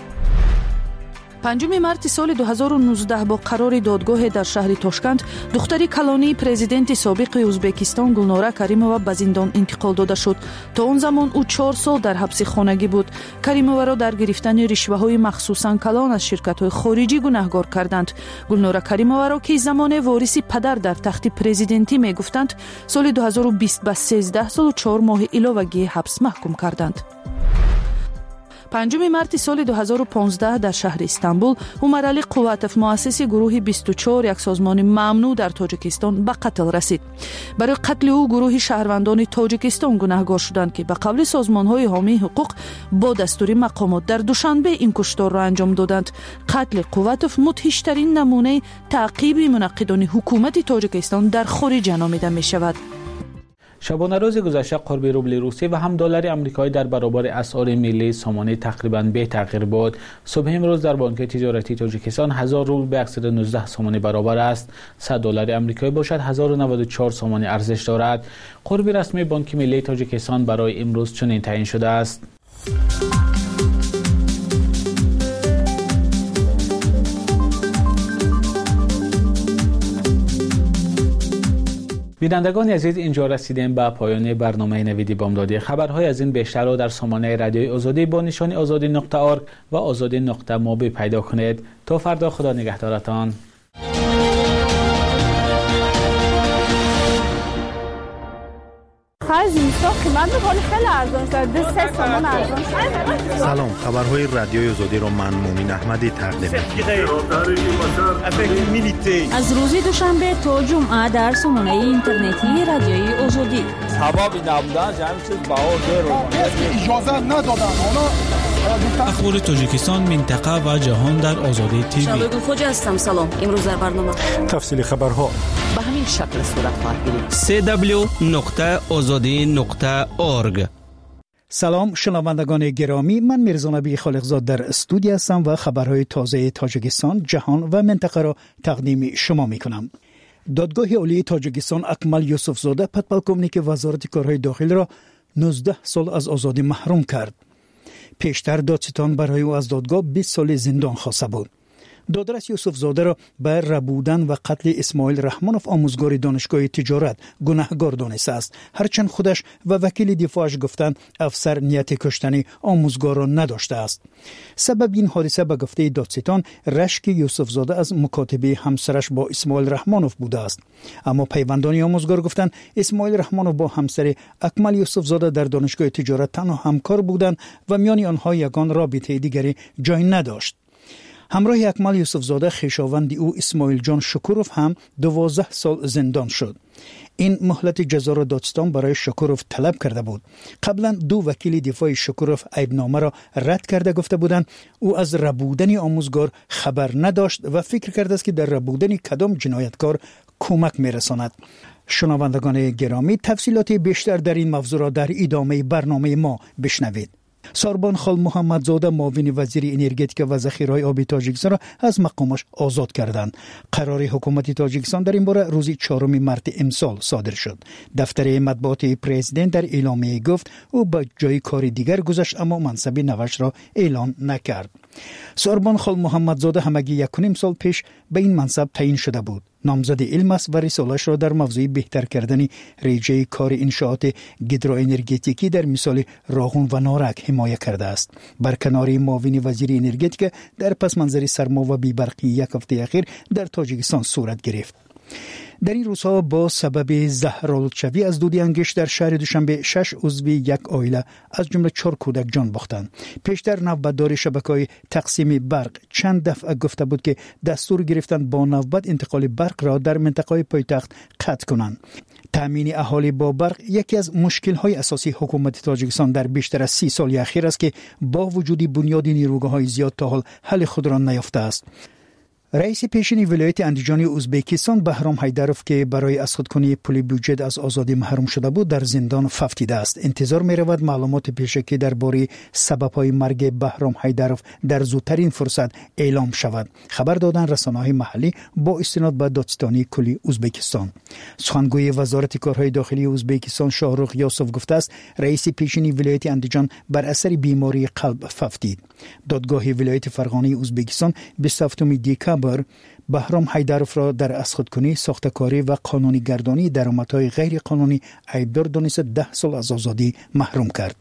پنجم مارس سال دو هزار و نوزده با قرار دادگاه در شهر تاشکند دختری کلانی پرزیدنت سابق ازبکستان گلنوره کریمова به زندان انتقال داده شد. تا اون زمان او چهار سال در حبس خانگی بود. کریمova را در گرفتن رشوه‌های مخصوصاً کلان از شرکت‌های خارجی گناهکار کردند. گلنوره کریمova را که زمان وارث پدر در تخت پرزیدنتی میگفتند سال دو هزار و بیست به سیزده سال و چهار ماه علاوگی حبس محکوم کردند. پنجم مارس سال دو هزار و پانزده در شهر استانبول عمر علی قواتف مؤسس گروه بیست و چهار یک سازمان ممنوع در تاجیکستان به قتل رسید. برای قتل او گروه شهروندان تاجیکستان گناهکار شدند که به قول سازمان‌های حامی حقوق با دستور مقامات در دوشنبه این کشتار را انجام دادند. قتل قواتف مدهش‌ترین نمونه تعقیب منقدان حکومت تاجیکستان در خارج نامیده می‌شود. شبانه روز گذشته قرب روبل روسی و هم دلار آمریکایی در برابر اسعار ملی سامانه تقریباً به تغییر بود. صبح امروز در بانک تجارتی تاجیکستان هزار روبل به صد و نوزده سامانه برابر است. صد دلار آمریکایی باشد هزار و نود و چهار سامانه ارزش دارد. قرب رسمی بانک ملی تاجیکستان برای امروز چنین تعیین شده است. بینندگان عزیز، اینجا رسیدیم به پایان برنامه نویدی بامدادی. خبرهای از این بیشتر را در سامانه رادیوی آزادی با نشانی آزادی نقطه اورگ و آزادی نقطه موبی پیدا کنید. تا فردا، خدا نگهدارتان. سلام، خبرهای رادیوی آزادی را من مومین احمدی تقدیم می‌کنم. از روز دوشنبه تا جمعه در سامانه اینترنتی رادیوی آزادی. سبب نبودن جمعی چیز بهار رو اجازه ندادن. اخبار تاجیکستان، منطقه و جهان در آزادی تیوی. شبگون خوجا هستم. سلام. امروز در برنامه تفصیل خبرها به همین شکل صورت خواهد گرفت. سی دبلیو نقطه آزادی نقطه اورگ. سلام شنوندگان گرامی، من میرزا نبی خالقزاد در استودیو هستم و خبرهای تازه تاجیکستان، جهان و منطقه را تقدیم شما میکنم. دادگاه عالی تاجیکستان اکمل یوسفزاده پدپلکومنیک وزارت کارهای داخلی را نوزده سال از آزادی محروم کرد. پیشتر دادستان برای او از دادگاه بیست سال زندان خواسته بود. دادرس یوسفزاده را به ربودن و قتل اسماعیل رحمانوف آموزگار دانشگاه تجارت گناهکار دانسته است، هرچند خودش و وکیل دفاعش گفتند افسر نیت کشتن آموزگار را نداشته است. سبب این حادثه به گفته دادستان رشک یوسفزاده از مکاتبه همسرش با اسماعیل رحمانوف بوده است. اما پیوندان آموزگار گفتند اسماعیل رحمانوف با همسر اکمل یوسفزاده در دانشگاه تجارت تنها همکار بودند و میان آنها یگان رابطه دیگری جای نداشت. همراه اکمل یوسف زاده خویشاوند او اسماعیل جان شکوروف هم دوازده سال زندان شد. این مهلت جزا را دادستان برای شکوروف طلب کرده بود. قبلا دو وکیل دفاع شکوروف عیبنامه را رد کرده گفته بودند او از ربودن آموزگار خبر نداشت و فکر کرده است که در ربودن کدام جنایتکار کمک میرساند. شنوندگان گرامی، تفصیلات بیشتر در این موضوع را در ادامه برنامه ما بشنوید. ساربان خال محمدزاده معاون وزیر انرژتیک و ذخیره آبی تاجیکستان را از مقامش آزاد کردند. قرار حکومت تاجیکستان در این باره روز چهارم مارس امسال صادر شد. دفتر مطبوعات پرزیدنت در اعلامیه گفت او به جای کار دیگر گذشت اما منصب نوش را اعلان نکرد. ساربان خال محمدزاده همگی یک و نیم سال پیش به این منصب تعیین شده بود. نامزد علم است و رساله‌اش را در موضوع بهتر کردن ریجه کار انشاءات گیدروانرژتیکی در مثال راغون و نارک حمایت کرده است. برکناری معاون وزیر انرژتیک در پس منظر سرما و بی‌برقی یک هفته اخیر در تاجیکستان صورت گرفت. در این روزها با سبب زهرآلودشوی از دود انگشت در شهر دوشنبه شش عضو یک عائله از جمله چهار کودک جان باختند. پیشتر نوبتدار شبکه‌های تقسیم برق چند دفعه گفته بود که دستور گرفتند با نوبت انتقال برق را در منطقه‌های پایتخت قطع کنند. تامین اهالی با برق یکی از مشکل‌های اساسی حکومت تاجیکستان در بیشتر از سی سال اخیر است که با وجود بنیاد نیروگاه‌های زیاد تا حال حل خود را نیافته است. رئیس پیشین ولایت اندیجان ازبکستان بهرام حیدروف که برای از خودکنی پول بودجه از آزادی محروم شده بود در زندان ففتیده است. انتظار می رود معلومات پیشکی درباره سبب‌های مرگ بهرام حیدروف در زودترین فرصت اعلام شود. خبر دادن رسانه‌های محلی با استناد به دادستانی کلی ازبکستان. سخنگوی وزارت کارهای داخلی ازبکستان شاهرخ یاسوف گفته است رئیس پیشین ولایت اندیجان بر اثر بیماری قلب ففتید. دادگاه ولایت فرغانه ازبکستان بیست و هفتم دکامبر بهرام حیدروف را در از خودکنی، ساختکاری و قانونی گردانی درآمدهای غیر قانونی عیبدار دانست ده سال از آزادی محروم کرد.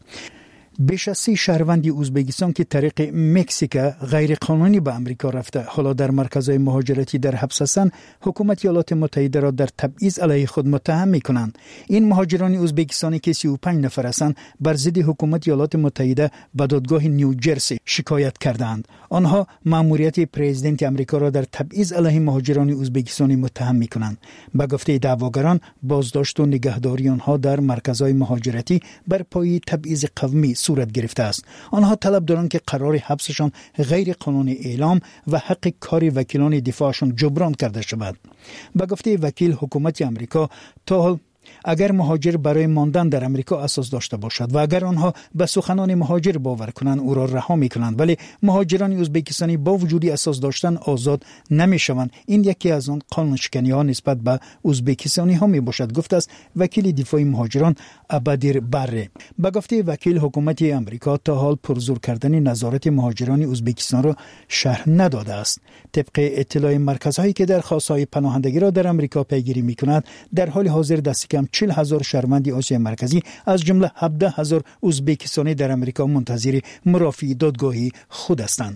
بیش از سی شهروند ازبکستان که طریق مکزیک غیر قانونی به امریکا رفته حالا در مرکزهای مهاجرتی در حبس هستند، حکومت ایالات متحده را در تبعیض علیه خود متهم می‌کنند. این مهاجران ازبکستانی که سی و پنج نفر هستند بر ضد حکومت ایالات متحده به دادگاه نیوجرسی شکایت کردند. آنها مأموریت پرزیدنت امریکا را در تبعیض علیه مهاجران ازبکستانی متهم می‌کنند. به گفته دعواگران بازداشت و نگهداری آنها در مرکزهای مهاجرتی بر پایه تبعیض قومی صورت گرفته است. آنها طلب دارند که قرار حبسشان غیر قانونی اعلام و حق کاری وکیلان دفاعشان جبران کرده شود. به گفته وکیل حکومت امریکا تا حال اگر مهاجر برای ماندن در امریکا اساس داشته باشد و اگر آنها به سخنان مهاجر باور کنند او را رها می‌کنند، ولی مهاجران ازبکستانی با وجود اساس داشتن آزاد نمی‌شوند. این یکی از آن قانون شکنی‌ها نسبت به ازبکستانی‌ها میباشد، گفته است وکیل دفاع مهاجران ابدیر بره. به گفته وکیل حکومت امریکا تا حال پرزور کردن نظارت مهاجران ازبکستان را شرح نداده است. طبق اطلاع مرکزهایی که درخواست‌های پناهندگی را در امریکا پیگیری می‌کند، در حال حاضر دست کم چهل هزار شهروند آسیای مرکزی از جمله هفده هزار ازبکستانی در امریکا منتظر مرافعه دادگاهی خود هستند.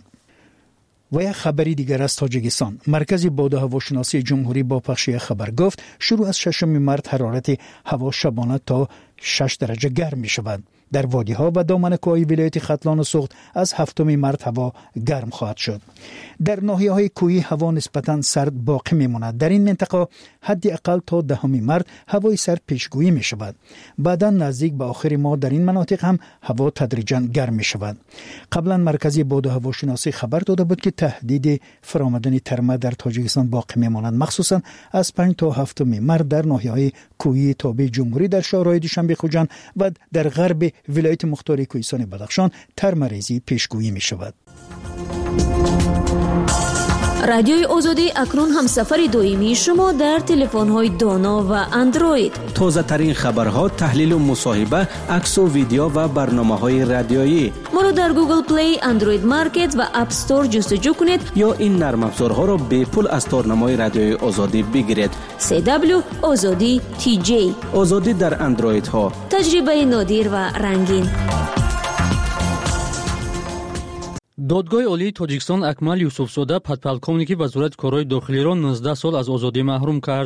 و یک خبری دیگر از تاجیکستان. مرکز باد و هواشناسی جمهوری با پخش خبر گفت شروع از ششم مارس حرارت هوا شبانه تا شش درجه گرم می شود. در وادی ها و دامن کوههای ولایت ختلان و سوخت از هفتم مارس هوا گرم خواهد شد. در ناحیه های کوهی هوا نسبتاً سرد باقی می ماند. در این منطقه حداقل تا دهم مارس هوای سرد پیشگویی می شود. بعدا نزدیک به آخر ماه در این مناطق هم هوا تدریجاً گرم می شود. قبلا مرکز باد و هواشناسی خبر داده بود که تهدید فرآمدن ترمه در تاجیکستان باقی می ماند، مخصوصاً از پنج تا هفتم مارس در ناحیه های کوهی تابع جمهوری در شهرهای دوشنبه خوجند و در غرب ولایت مختار کوهستان بدخشان ترمه‌ریزی پیشگویی می شود. رادیوی آزادی اکنون هم سفر دائمی شما در تلفن‌های دانا و اندروید. تازه ترین خبرها، تحلیل و مصاحبه، عکس و ویدیو و برنامه‌های رادیویی. ما را در گوگل پلی، اندروید مارکت و اپ استور جستجو کنید یا این نرم افزارها را به پول از تارنمای رادیوی آزادی بگیرید. سی دبلیو آزادی تی جی. آزادی در اندروید ها. تجربه نادر و رنگین. دادگاه عالی تاجیکستان اکمل یوسفزاده پادپالковники وزارت کارهای داخلی را نوزده سال از آزادی محروم کرد.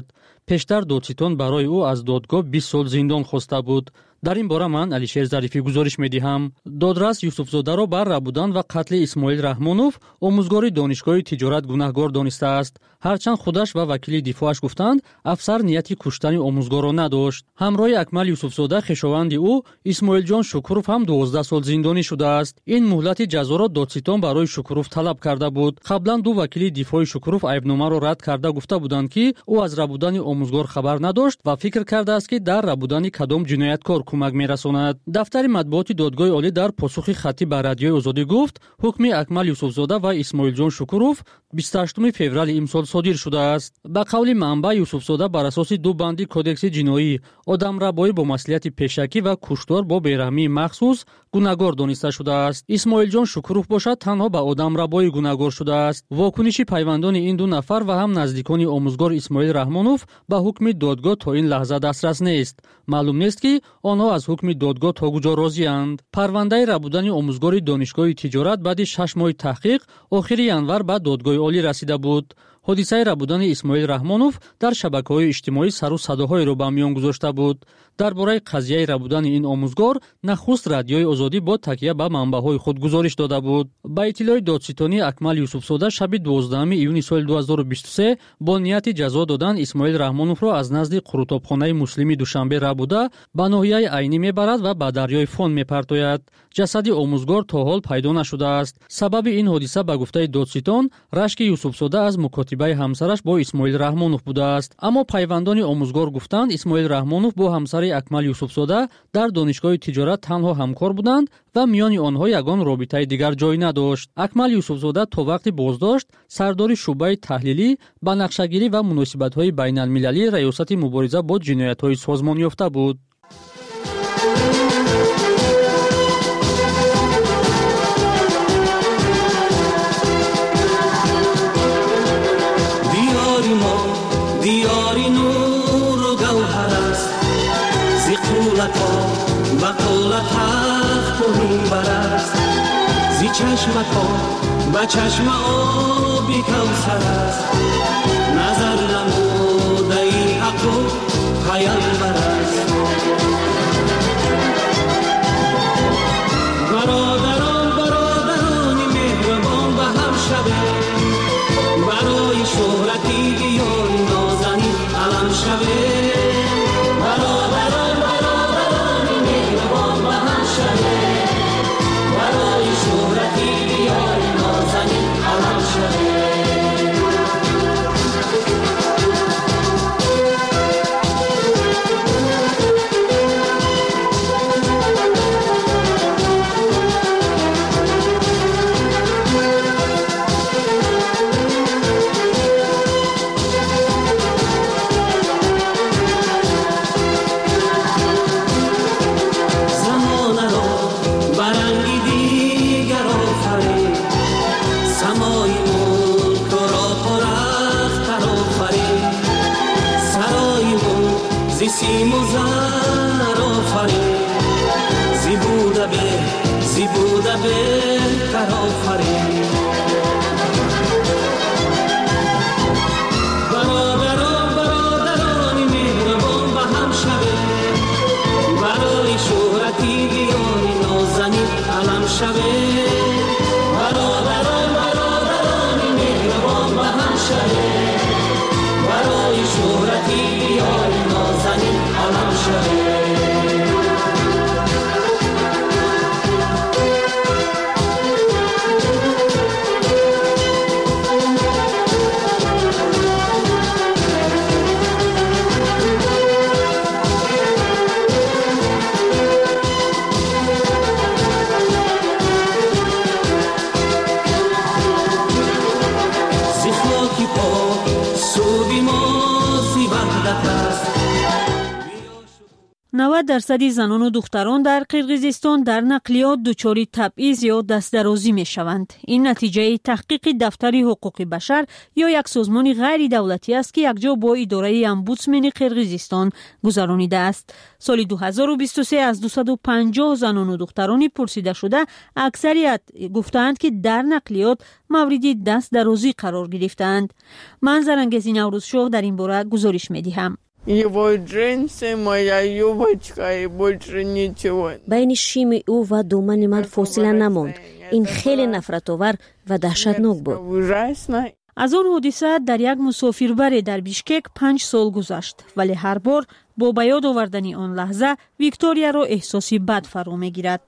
пештар додситон барои ӯ аз додгоҳ бист сол зиндон хоста буд. дар ин бора ман алишер зарифӣ гузориш медиҳам. додрас Юсуфзодаро бар рабудан ва қатли Исмоил Раҳмонов омӯзгори донишгоҳи тиҷорат гунаҳгор донистааст. ҳарчанд худаш ва вакили дифоаш гуфтанд, афсар нияти куштани омӯзгорро надошт. ҳамроҳи Акмал Юсуфзода хешованди ӯ Исмоилҷон Шукуров ҳам дувоздаҳ сол зиндонӣ шудааст. ин муҳлати ҷазоро додситон барои Шукуров талаб карда буд. қаблан ду вакили дифои Шукуров айбномаро рад карда гуфта буданд, ки ӯ аз рабудани омӯзгор хабар надошт ва фикр кардааст, ки дар рабудани кадом ҷинояткор кӯмак мерасонад. дафтари матбуоти додгоҳи олӣ дар посухи хаттӣ ба радиои Озодӣ гуфт, ҳукми Акмал Юсуфзода ва Исмоилҷон Шукуров бисту ҳаштуми феврали имсол содир шудааст. ба қавли манбаъ, Юсуфзода бар асоси ду банди кодекси ҷиноӣ, одамрабоӣ бо маслиҳати пешакӣ ва куштор бо бераҳмии махсус гунahгор дониста шудааст. Исмоилҷон Шукуров бошад танҳо ба одамрабоӣ гунahгор шудааст. вокуниши пайвандони ин ду нафар ва ҳам наздикони омӯзгор Исмоил Раҳмонов ба ҳукми додгоҳ то ин лаҳза дастрас нест. маълум нест, ки онҳо аз ҳукми додгоҳ то куҷо розиянд. парвандаи рабудани омӯзгори донишгоҳи тиҷорат баъди шаш моҳи таҳқиқ охири январ ба додгоҳи олӣ расида буд. ҳодисаи рабудани Исмоил Раҳмонов дар шабакаҳои иҷтимоӣ сару садоҳоеро ба миён гузошта буд. дар бораи қазияи рабудани ин омӯзгор нахуст радиои Озодӣ бо такя ба манбаъҳои худ гузориш дода буд. ба иттилои додситони Акмал Юсуфзода шаби дувоздаҳуми июни соли ду ҳазору бисту се бо нияти ҷазо додан Исмоил Раҳмоновро аз назди қурутобхонаи Муслими Душанбе Рабуда ба ноҳияи Айнӣ мебарад ва ба дарёи Фон мепартояд. ҷасади омӯзгор то ҳол пайдо нашудааст. сабаби ин ҳодиса ба гуфтаи додситон рашки Юсуфзода аз мукотибаи ҳамсараш бо Исмоил Раҳмонов будааст. аммо пайвандони омӯзгор гуфтанд, Исмоил Раҳмонов бо ҳамсари Акмал Юсуфзода дар донишгоҳи тиҷорат танҳо ҳамкор буданд ва миёни онҳо ягон робитаи дигар ҷой надошт. Акмал Юсуфзода то вақти боздошт сардори шуъбаи таҳлилӣ, банақшагирӣ ва муносибатҳои байналмилалии раёсати мубориза бо ҷиноятҳои созмонёфта буд. دیاری نور و گوهر است زی قولت ها و قولت تخت و منبر است زی چشمت ها و چشم آبی کوثر است نظر نموده ای حق و پیامبر است برادران برادرانی مهربان به هم شوه برای شهرتی بیاری نازنین علم شوه برادران برادرانی مهربان به هم شوه برای شهرتی بیاری نازنین علم شوه سیم و زر آفرین زی بوده به زی بوده بهتر آفرین برادران برادرانی مهربان به هم شوه برای شهرتی بیاری نازنین علم شوه برادران برادرانی مهربان به هم شوه برای شهرتی بیاری نازنین علم شوه نود درصد زنان و دختران در قرقیزستان در نقلیات دچار تبعیض یا دستدرازی می شوند. این نتیجه تحقیق دفتر حقوق بشر یا یک سازمان غیر دولتی است که یکجا با اداره امبودسمن قرقیزستان گذرانیده است. سال دو هزار و بیست و سه از دویست و پنجاه زنان و دخترانی پرسیده شده اکثریت گفتند که در نقلیات مورد دستدرازی قرار گرفتند. من زرنگزی نوروزشاه در این باره گزارش می دهم. بین شیم او و دامن من فاصله نماند. این خیلی نفرت آور و دهشتناک بود. از آن حادثه در یک مسافربر در بیشکک پنج سال گذشت، ولی هر بار با به یاد آوردن آن لحظه ویکتوریا را احساسی بد فرا میگیرد.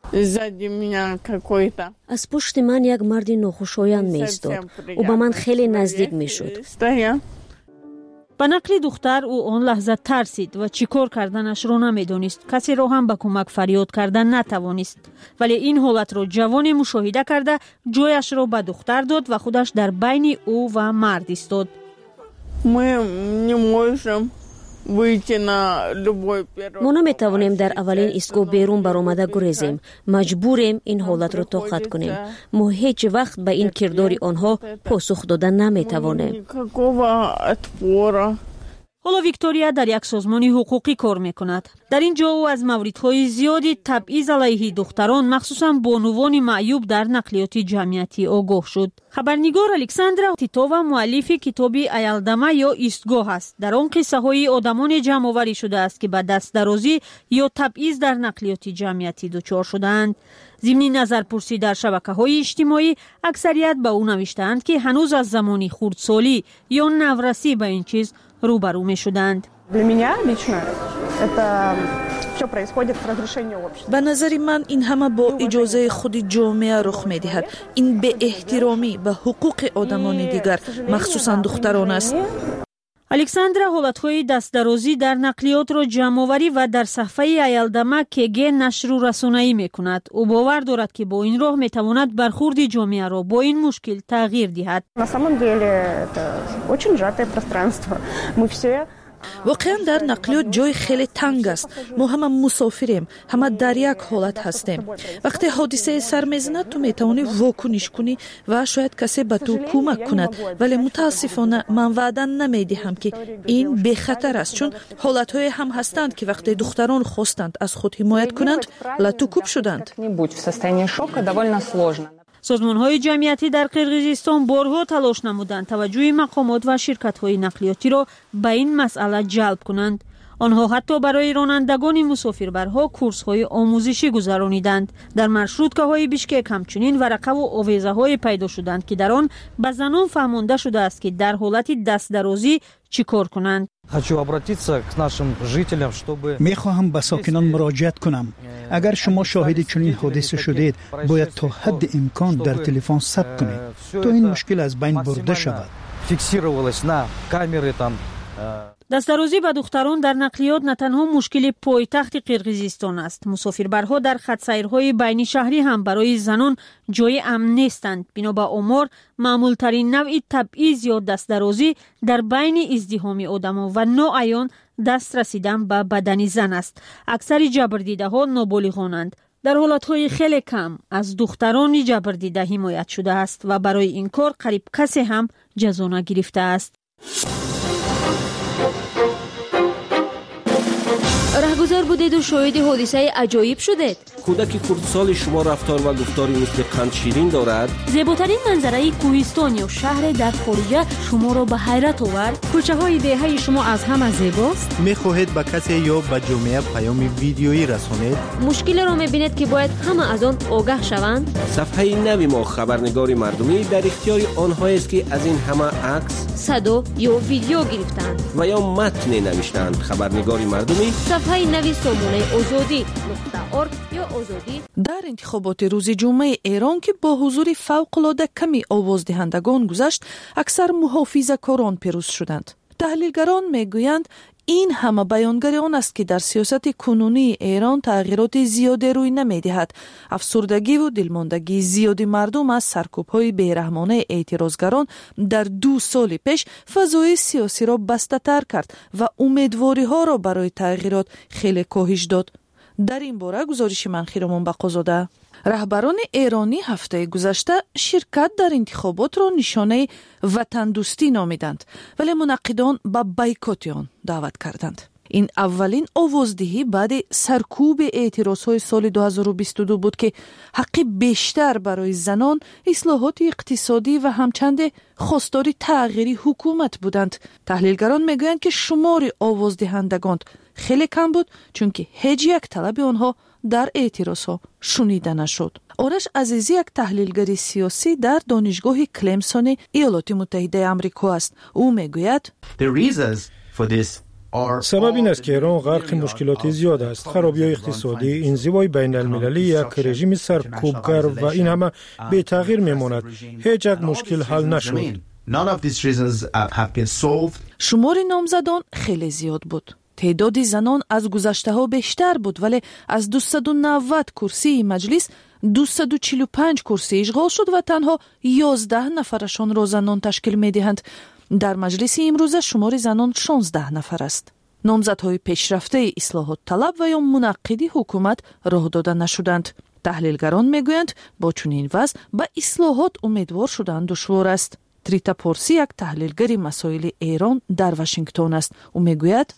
از پشت من یک مرد ناخوشایند می ایستاد. او به من خیلی نزدیک می شد. به نقل دختر او آن لحظه ترسید و چیکار کردنش را نمیدانست. کسی را هم به کمک فریاد کردن نتوانست. ولی این حالت را جوان مشاهده کرده جایش را به دختر داد و خودش در بین او و مرد ایستاد. ما نمیتوانیم در اولین ایستگاه بیرون برآمده گریزیم. مجبوریم این حالت را طاقت کنیم. ما هیچ وقت به این کردار آنها پاسخ دادن نمیتوانیم. حالا ویکتوریا در یک سازمان حقوقی کار میکند. در این جا او از موردهای زیادی تبعیض علیه دختران مخصوصا بانوان معیوب در نقلیات جمعیتی آگاه شد. خبرنگار الکساندرا تیتووا مؤلف کتاب ایالدما یا ایستگاه است. در آن قصه های آدمان جمع آوری شده است که به دستدرازی یا تبعیض در نقلیات جمعیتی دچار شدند. ضمن نظرپرسی در شبکه‌های اجتماعی اکثریت به او نوشتند که هنوز از زمانی خردسالی یا نورسی به این چیز روبرو می شدند. به نظر من این همه با اجازه خود جامعه رخ می دهد. این به احترامی به حقوق آدمان دیگر مخصوصا دختران است. الکساندرا حالتهای دستدرازی در نقلیات را جمع‌آوری و در صفحه ایالدما کگه نشر و رسانه‌ای می‌کند. او باور دارد که با این راه می‌تواند برخورد جامعه را با این مشکل تغییر دهد. واقعا در نقلیات جای خیلی تنگ است. ما همه مسافریم، همه در یک حالت هستیم. وقتی حادثه سر میزند تو میتوانی واکنش کنی و شاید کسی به تو کمک کند، ولی متاسفانه من وعده نمیدهم که این بی خطر است، چون حالت‌های هم هستند که وقتی دختران خواستند از خود حمایت کنند لاتوکوب شدند. سازمان‌های جمعیتی در قرقیزستان بارها تلاش نمودند توجه مقامات و شرکت‌های نقلیاتی را به این مسئله جلب کنند. آنها حتی برای رانندگان مسافربرها کورس‌های آموزشی گذرانیدند. در مارشروتکاهای بیشکک همچنین ورقه و آویزه‌های پیدا شدند که در آن به زنان فهمانده شده است که در حالت دستدرازی چیکار کنند. می خواهم به ساکنان مراجعت کنم. اگر شما شاهد چنین حادثه شدید باید تا حد امکان در تلفن ثبت کنید تا این مشکل از بین برده شود. دستدرازی به دختران در نقلیات نه تنها مشکل پایتخت قرقیزستان است. مسافربرها در خط سیرهای بین شهری هم برای زنان جای امن نیستند. بنا به آمار معمول ترین نوع تبعیض یا دستدرازی در بین ازدحام آدم‌ها و ناعیان دست رسیدن به بدن زن است. اکثر جبردیده ها نابالغانند. در حالتهای خیلی کم از دختران جبردیده حمایت شده است و برای این کار قریب کسی هم جزا نگرفته است. رهگذر بودید و شاهد حادثه عجایب شدید. کودک خردسال شما رفتار و گفتاری مثل قند شیرین دارد. زیباترین منظره کوهستان یا شهر در خارجه شما را به حیرت آورد. کوچه های دهه شما از همه زیباست. میخواهید به کسی یا به جامعه پیام ویدیویی رسانید. مشکل را میبینید که باید همه از آن آگاه شوند. صفحه نوی ما خبرنگار مردمی در اختیار آنها است که از این همه عکس، صدا یا ویدیو گرفتند و یا متن نوشتند. خبرنگار مردمی صفحه نوی سامانه آزادی نقطه ارگ یا آزادی. در انتخابات روز جمعه ایران که با حضور فوق‌العاده کمی آوازدهندگان گذشت، اکثر محافظه‌کاران پیروز شدند. تحلیلگران میگویند این همه بیانگر آن است که در سیاست کنونی ایران تغییرات زیادی روی نمیدهد. افسردگی و دلماندگی زیادی مردم از سرکوب‌های بیرحمانه اعتراضگران در دو سال پیش فضای سیاسی را بسته تر کرد و امیدواری ها را برای تغییرات خیلی کاهش داد. در این باره گزارش من خیرمان بقازاده. رهبران ایرانی هفته گذشته شرکت در انتخابات را نشانه وطن دوستی نامیدند، ولی منعقدان به بایکوت آن دعوت کردند. این اولین آوازدهی بعد سرکوب اعتراضهای سال دو هزار و بیست و دو بود که حق بیشتر برای زنان، اصلاحات اقتصادی و همچند خواستار تغییری حکومت بودند. تحلیلگران میگویند که شمار آوازدهندگان خیلی کم بود، چون که هیچ یک طلب آنها در اعتراضها شنیده نشد. آرش عزیزی یک تحلیلگر سیاسی در دانشگاه کلمسون ایالات متحده آمریکا است. او میگوید سبب این است که ایران غرق مشکلات زیاد است. خرابی اقتصادی، انزوای بین المللی، یک رژیم سرکوبگر و این همه به تغییر میماند. هیچ یک مشکل حل نشد. شمار نامزدان خیلی زیاد بود. تعداد زنان از گذشته ها بیشتر بود، ولی از دویست و نود کرسی مجلس دویست و چهل و پنج کرسی اشغال شد و تنها یازده نفرشان را زنان تشکیل می دهند. در مجلس امروز شمار زنان شانزده نفر است. نامزدهای پیشرفته اصلاحات طلب و یا منعقدی حکومت راه داده نشدند. تحلیلگران میگویند با چنین وضع به اصلاحات امیدوار شدن دشوار است. تریتا پورسی یک تحلیلگر مسائل ایران در واشنگتن است. او میگوید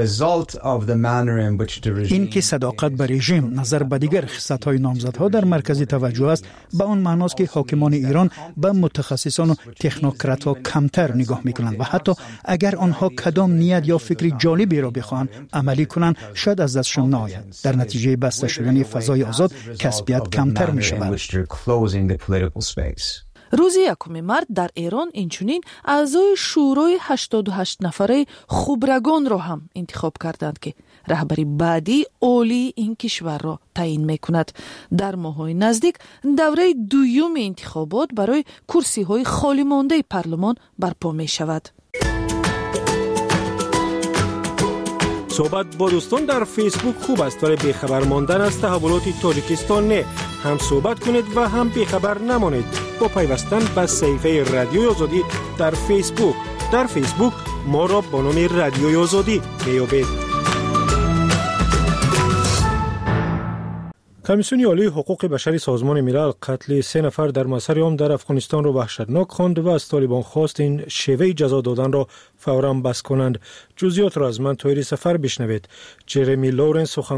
این که صداقت به رژیم نظر به دیگر خصلت‌های نامزدها در مرکز توجه است، به آن معناست که حاکمان ایران به متخصصان و تکنوکرات‌ها کمتر نگاه می‌کنند و حتی اگر آنها کدام نیت یا فکری جالبی را بخواهند عملی کنند شاید از دستشان نآید. در نتیجه بسته شدن فضای آزاد کسبیت کمتر می‌شود. روز یکم مارس در ایران اینچنین اعضای شورای هشتاد و هشت نفره خبرگان را هم انتخاب کردند که رهبری بعدی اولی این کشور را تعیین میکند. در ماه‌های نزدیک دوره دوم انتخابات برای کرسی‌های خالی مانده پارلمان برپا می شود. صحبت با دوستان در فیسبوک خوب است، ولی بیخبر ماندن از تحولات تاجیکستان نه. هم صحبت کنید و هم بیخبر نمانید با پیوستن به صفحه رادیوی آزادی در فیسبوک. در فیسبوک ما را با نام رادیوی آزادی میابید. کمیسیون عالی حقوق بشری سازمان ملل قتل سه نفر در مسیر عام در افغانستان را وحشتناک خواند و از طالبان خواست این شیوه جزا دادن را فوراً بس کنند. جزئیات را از من طاهر سفر بشنوید. جرمی لورنس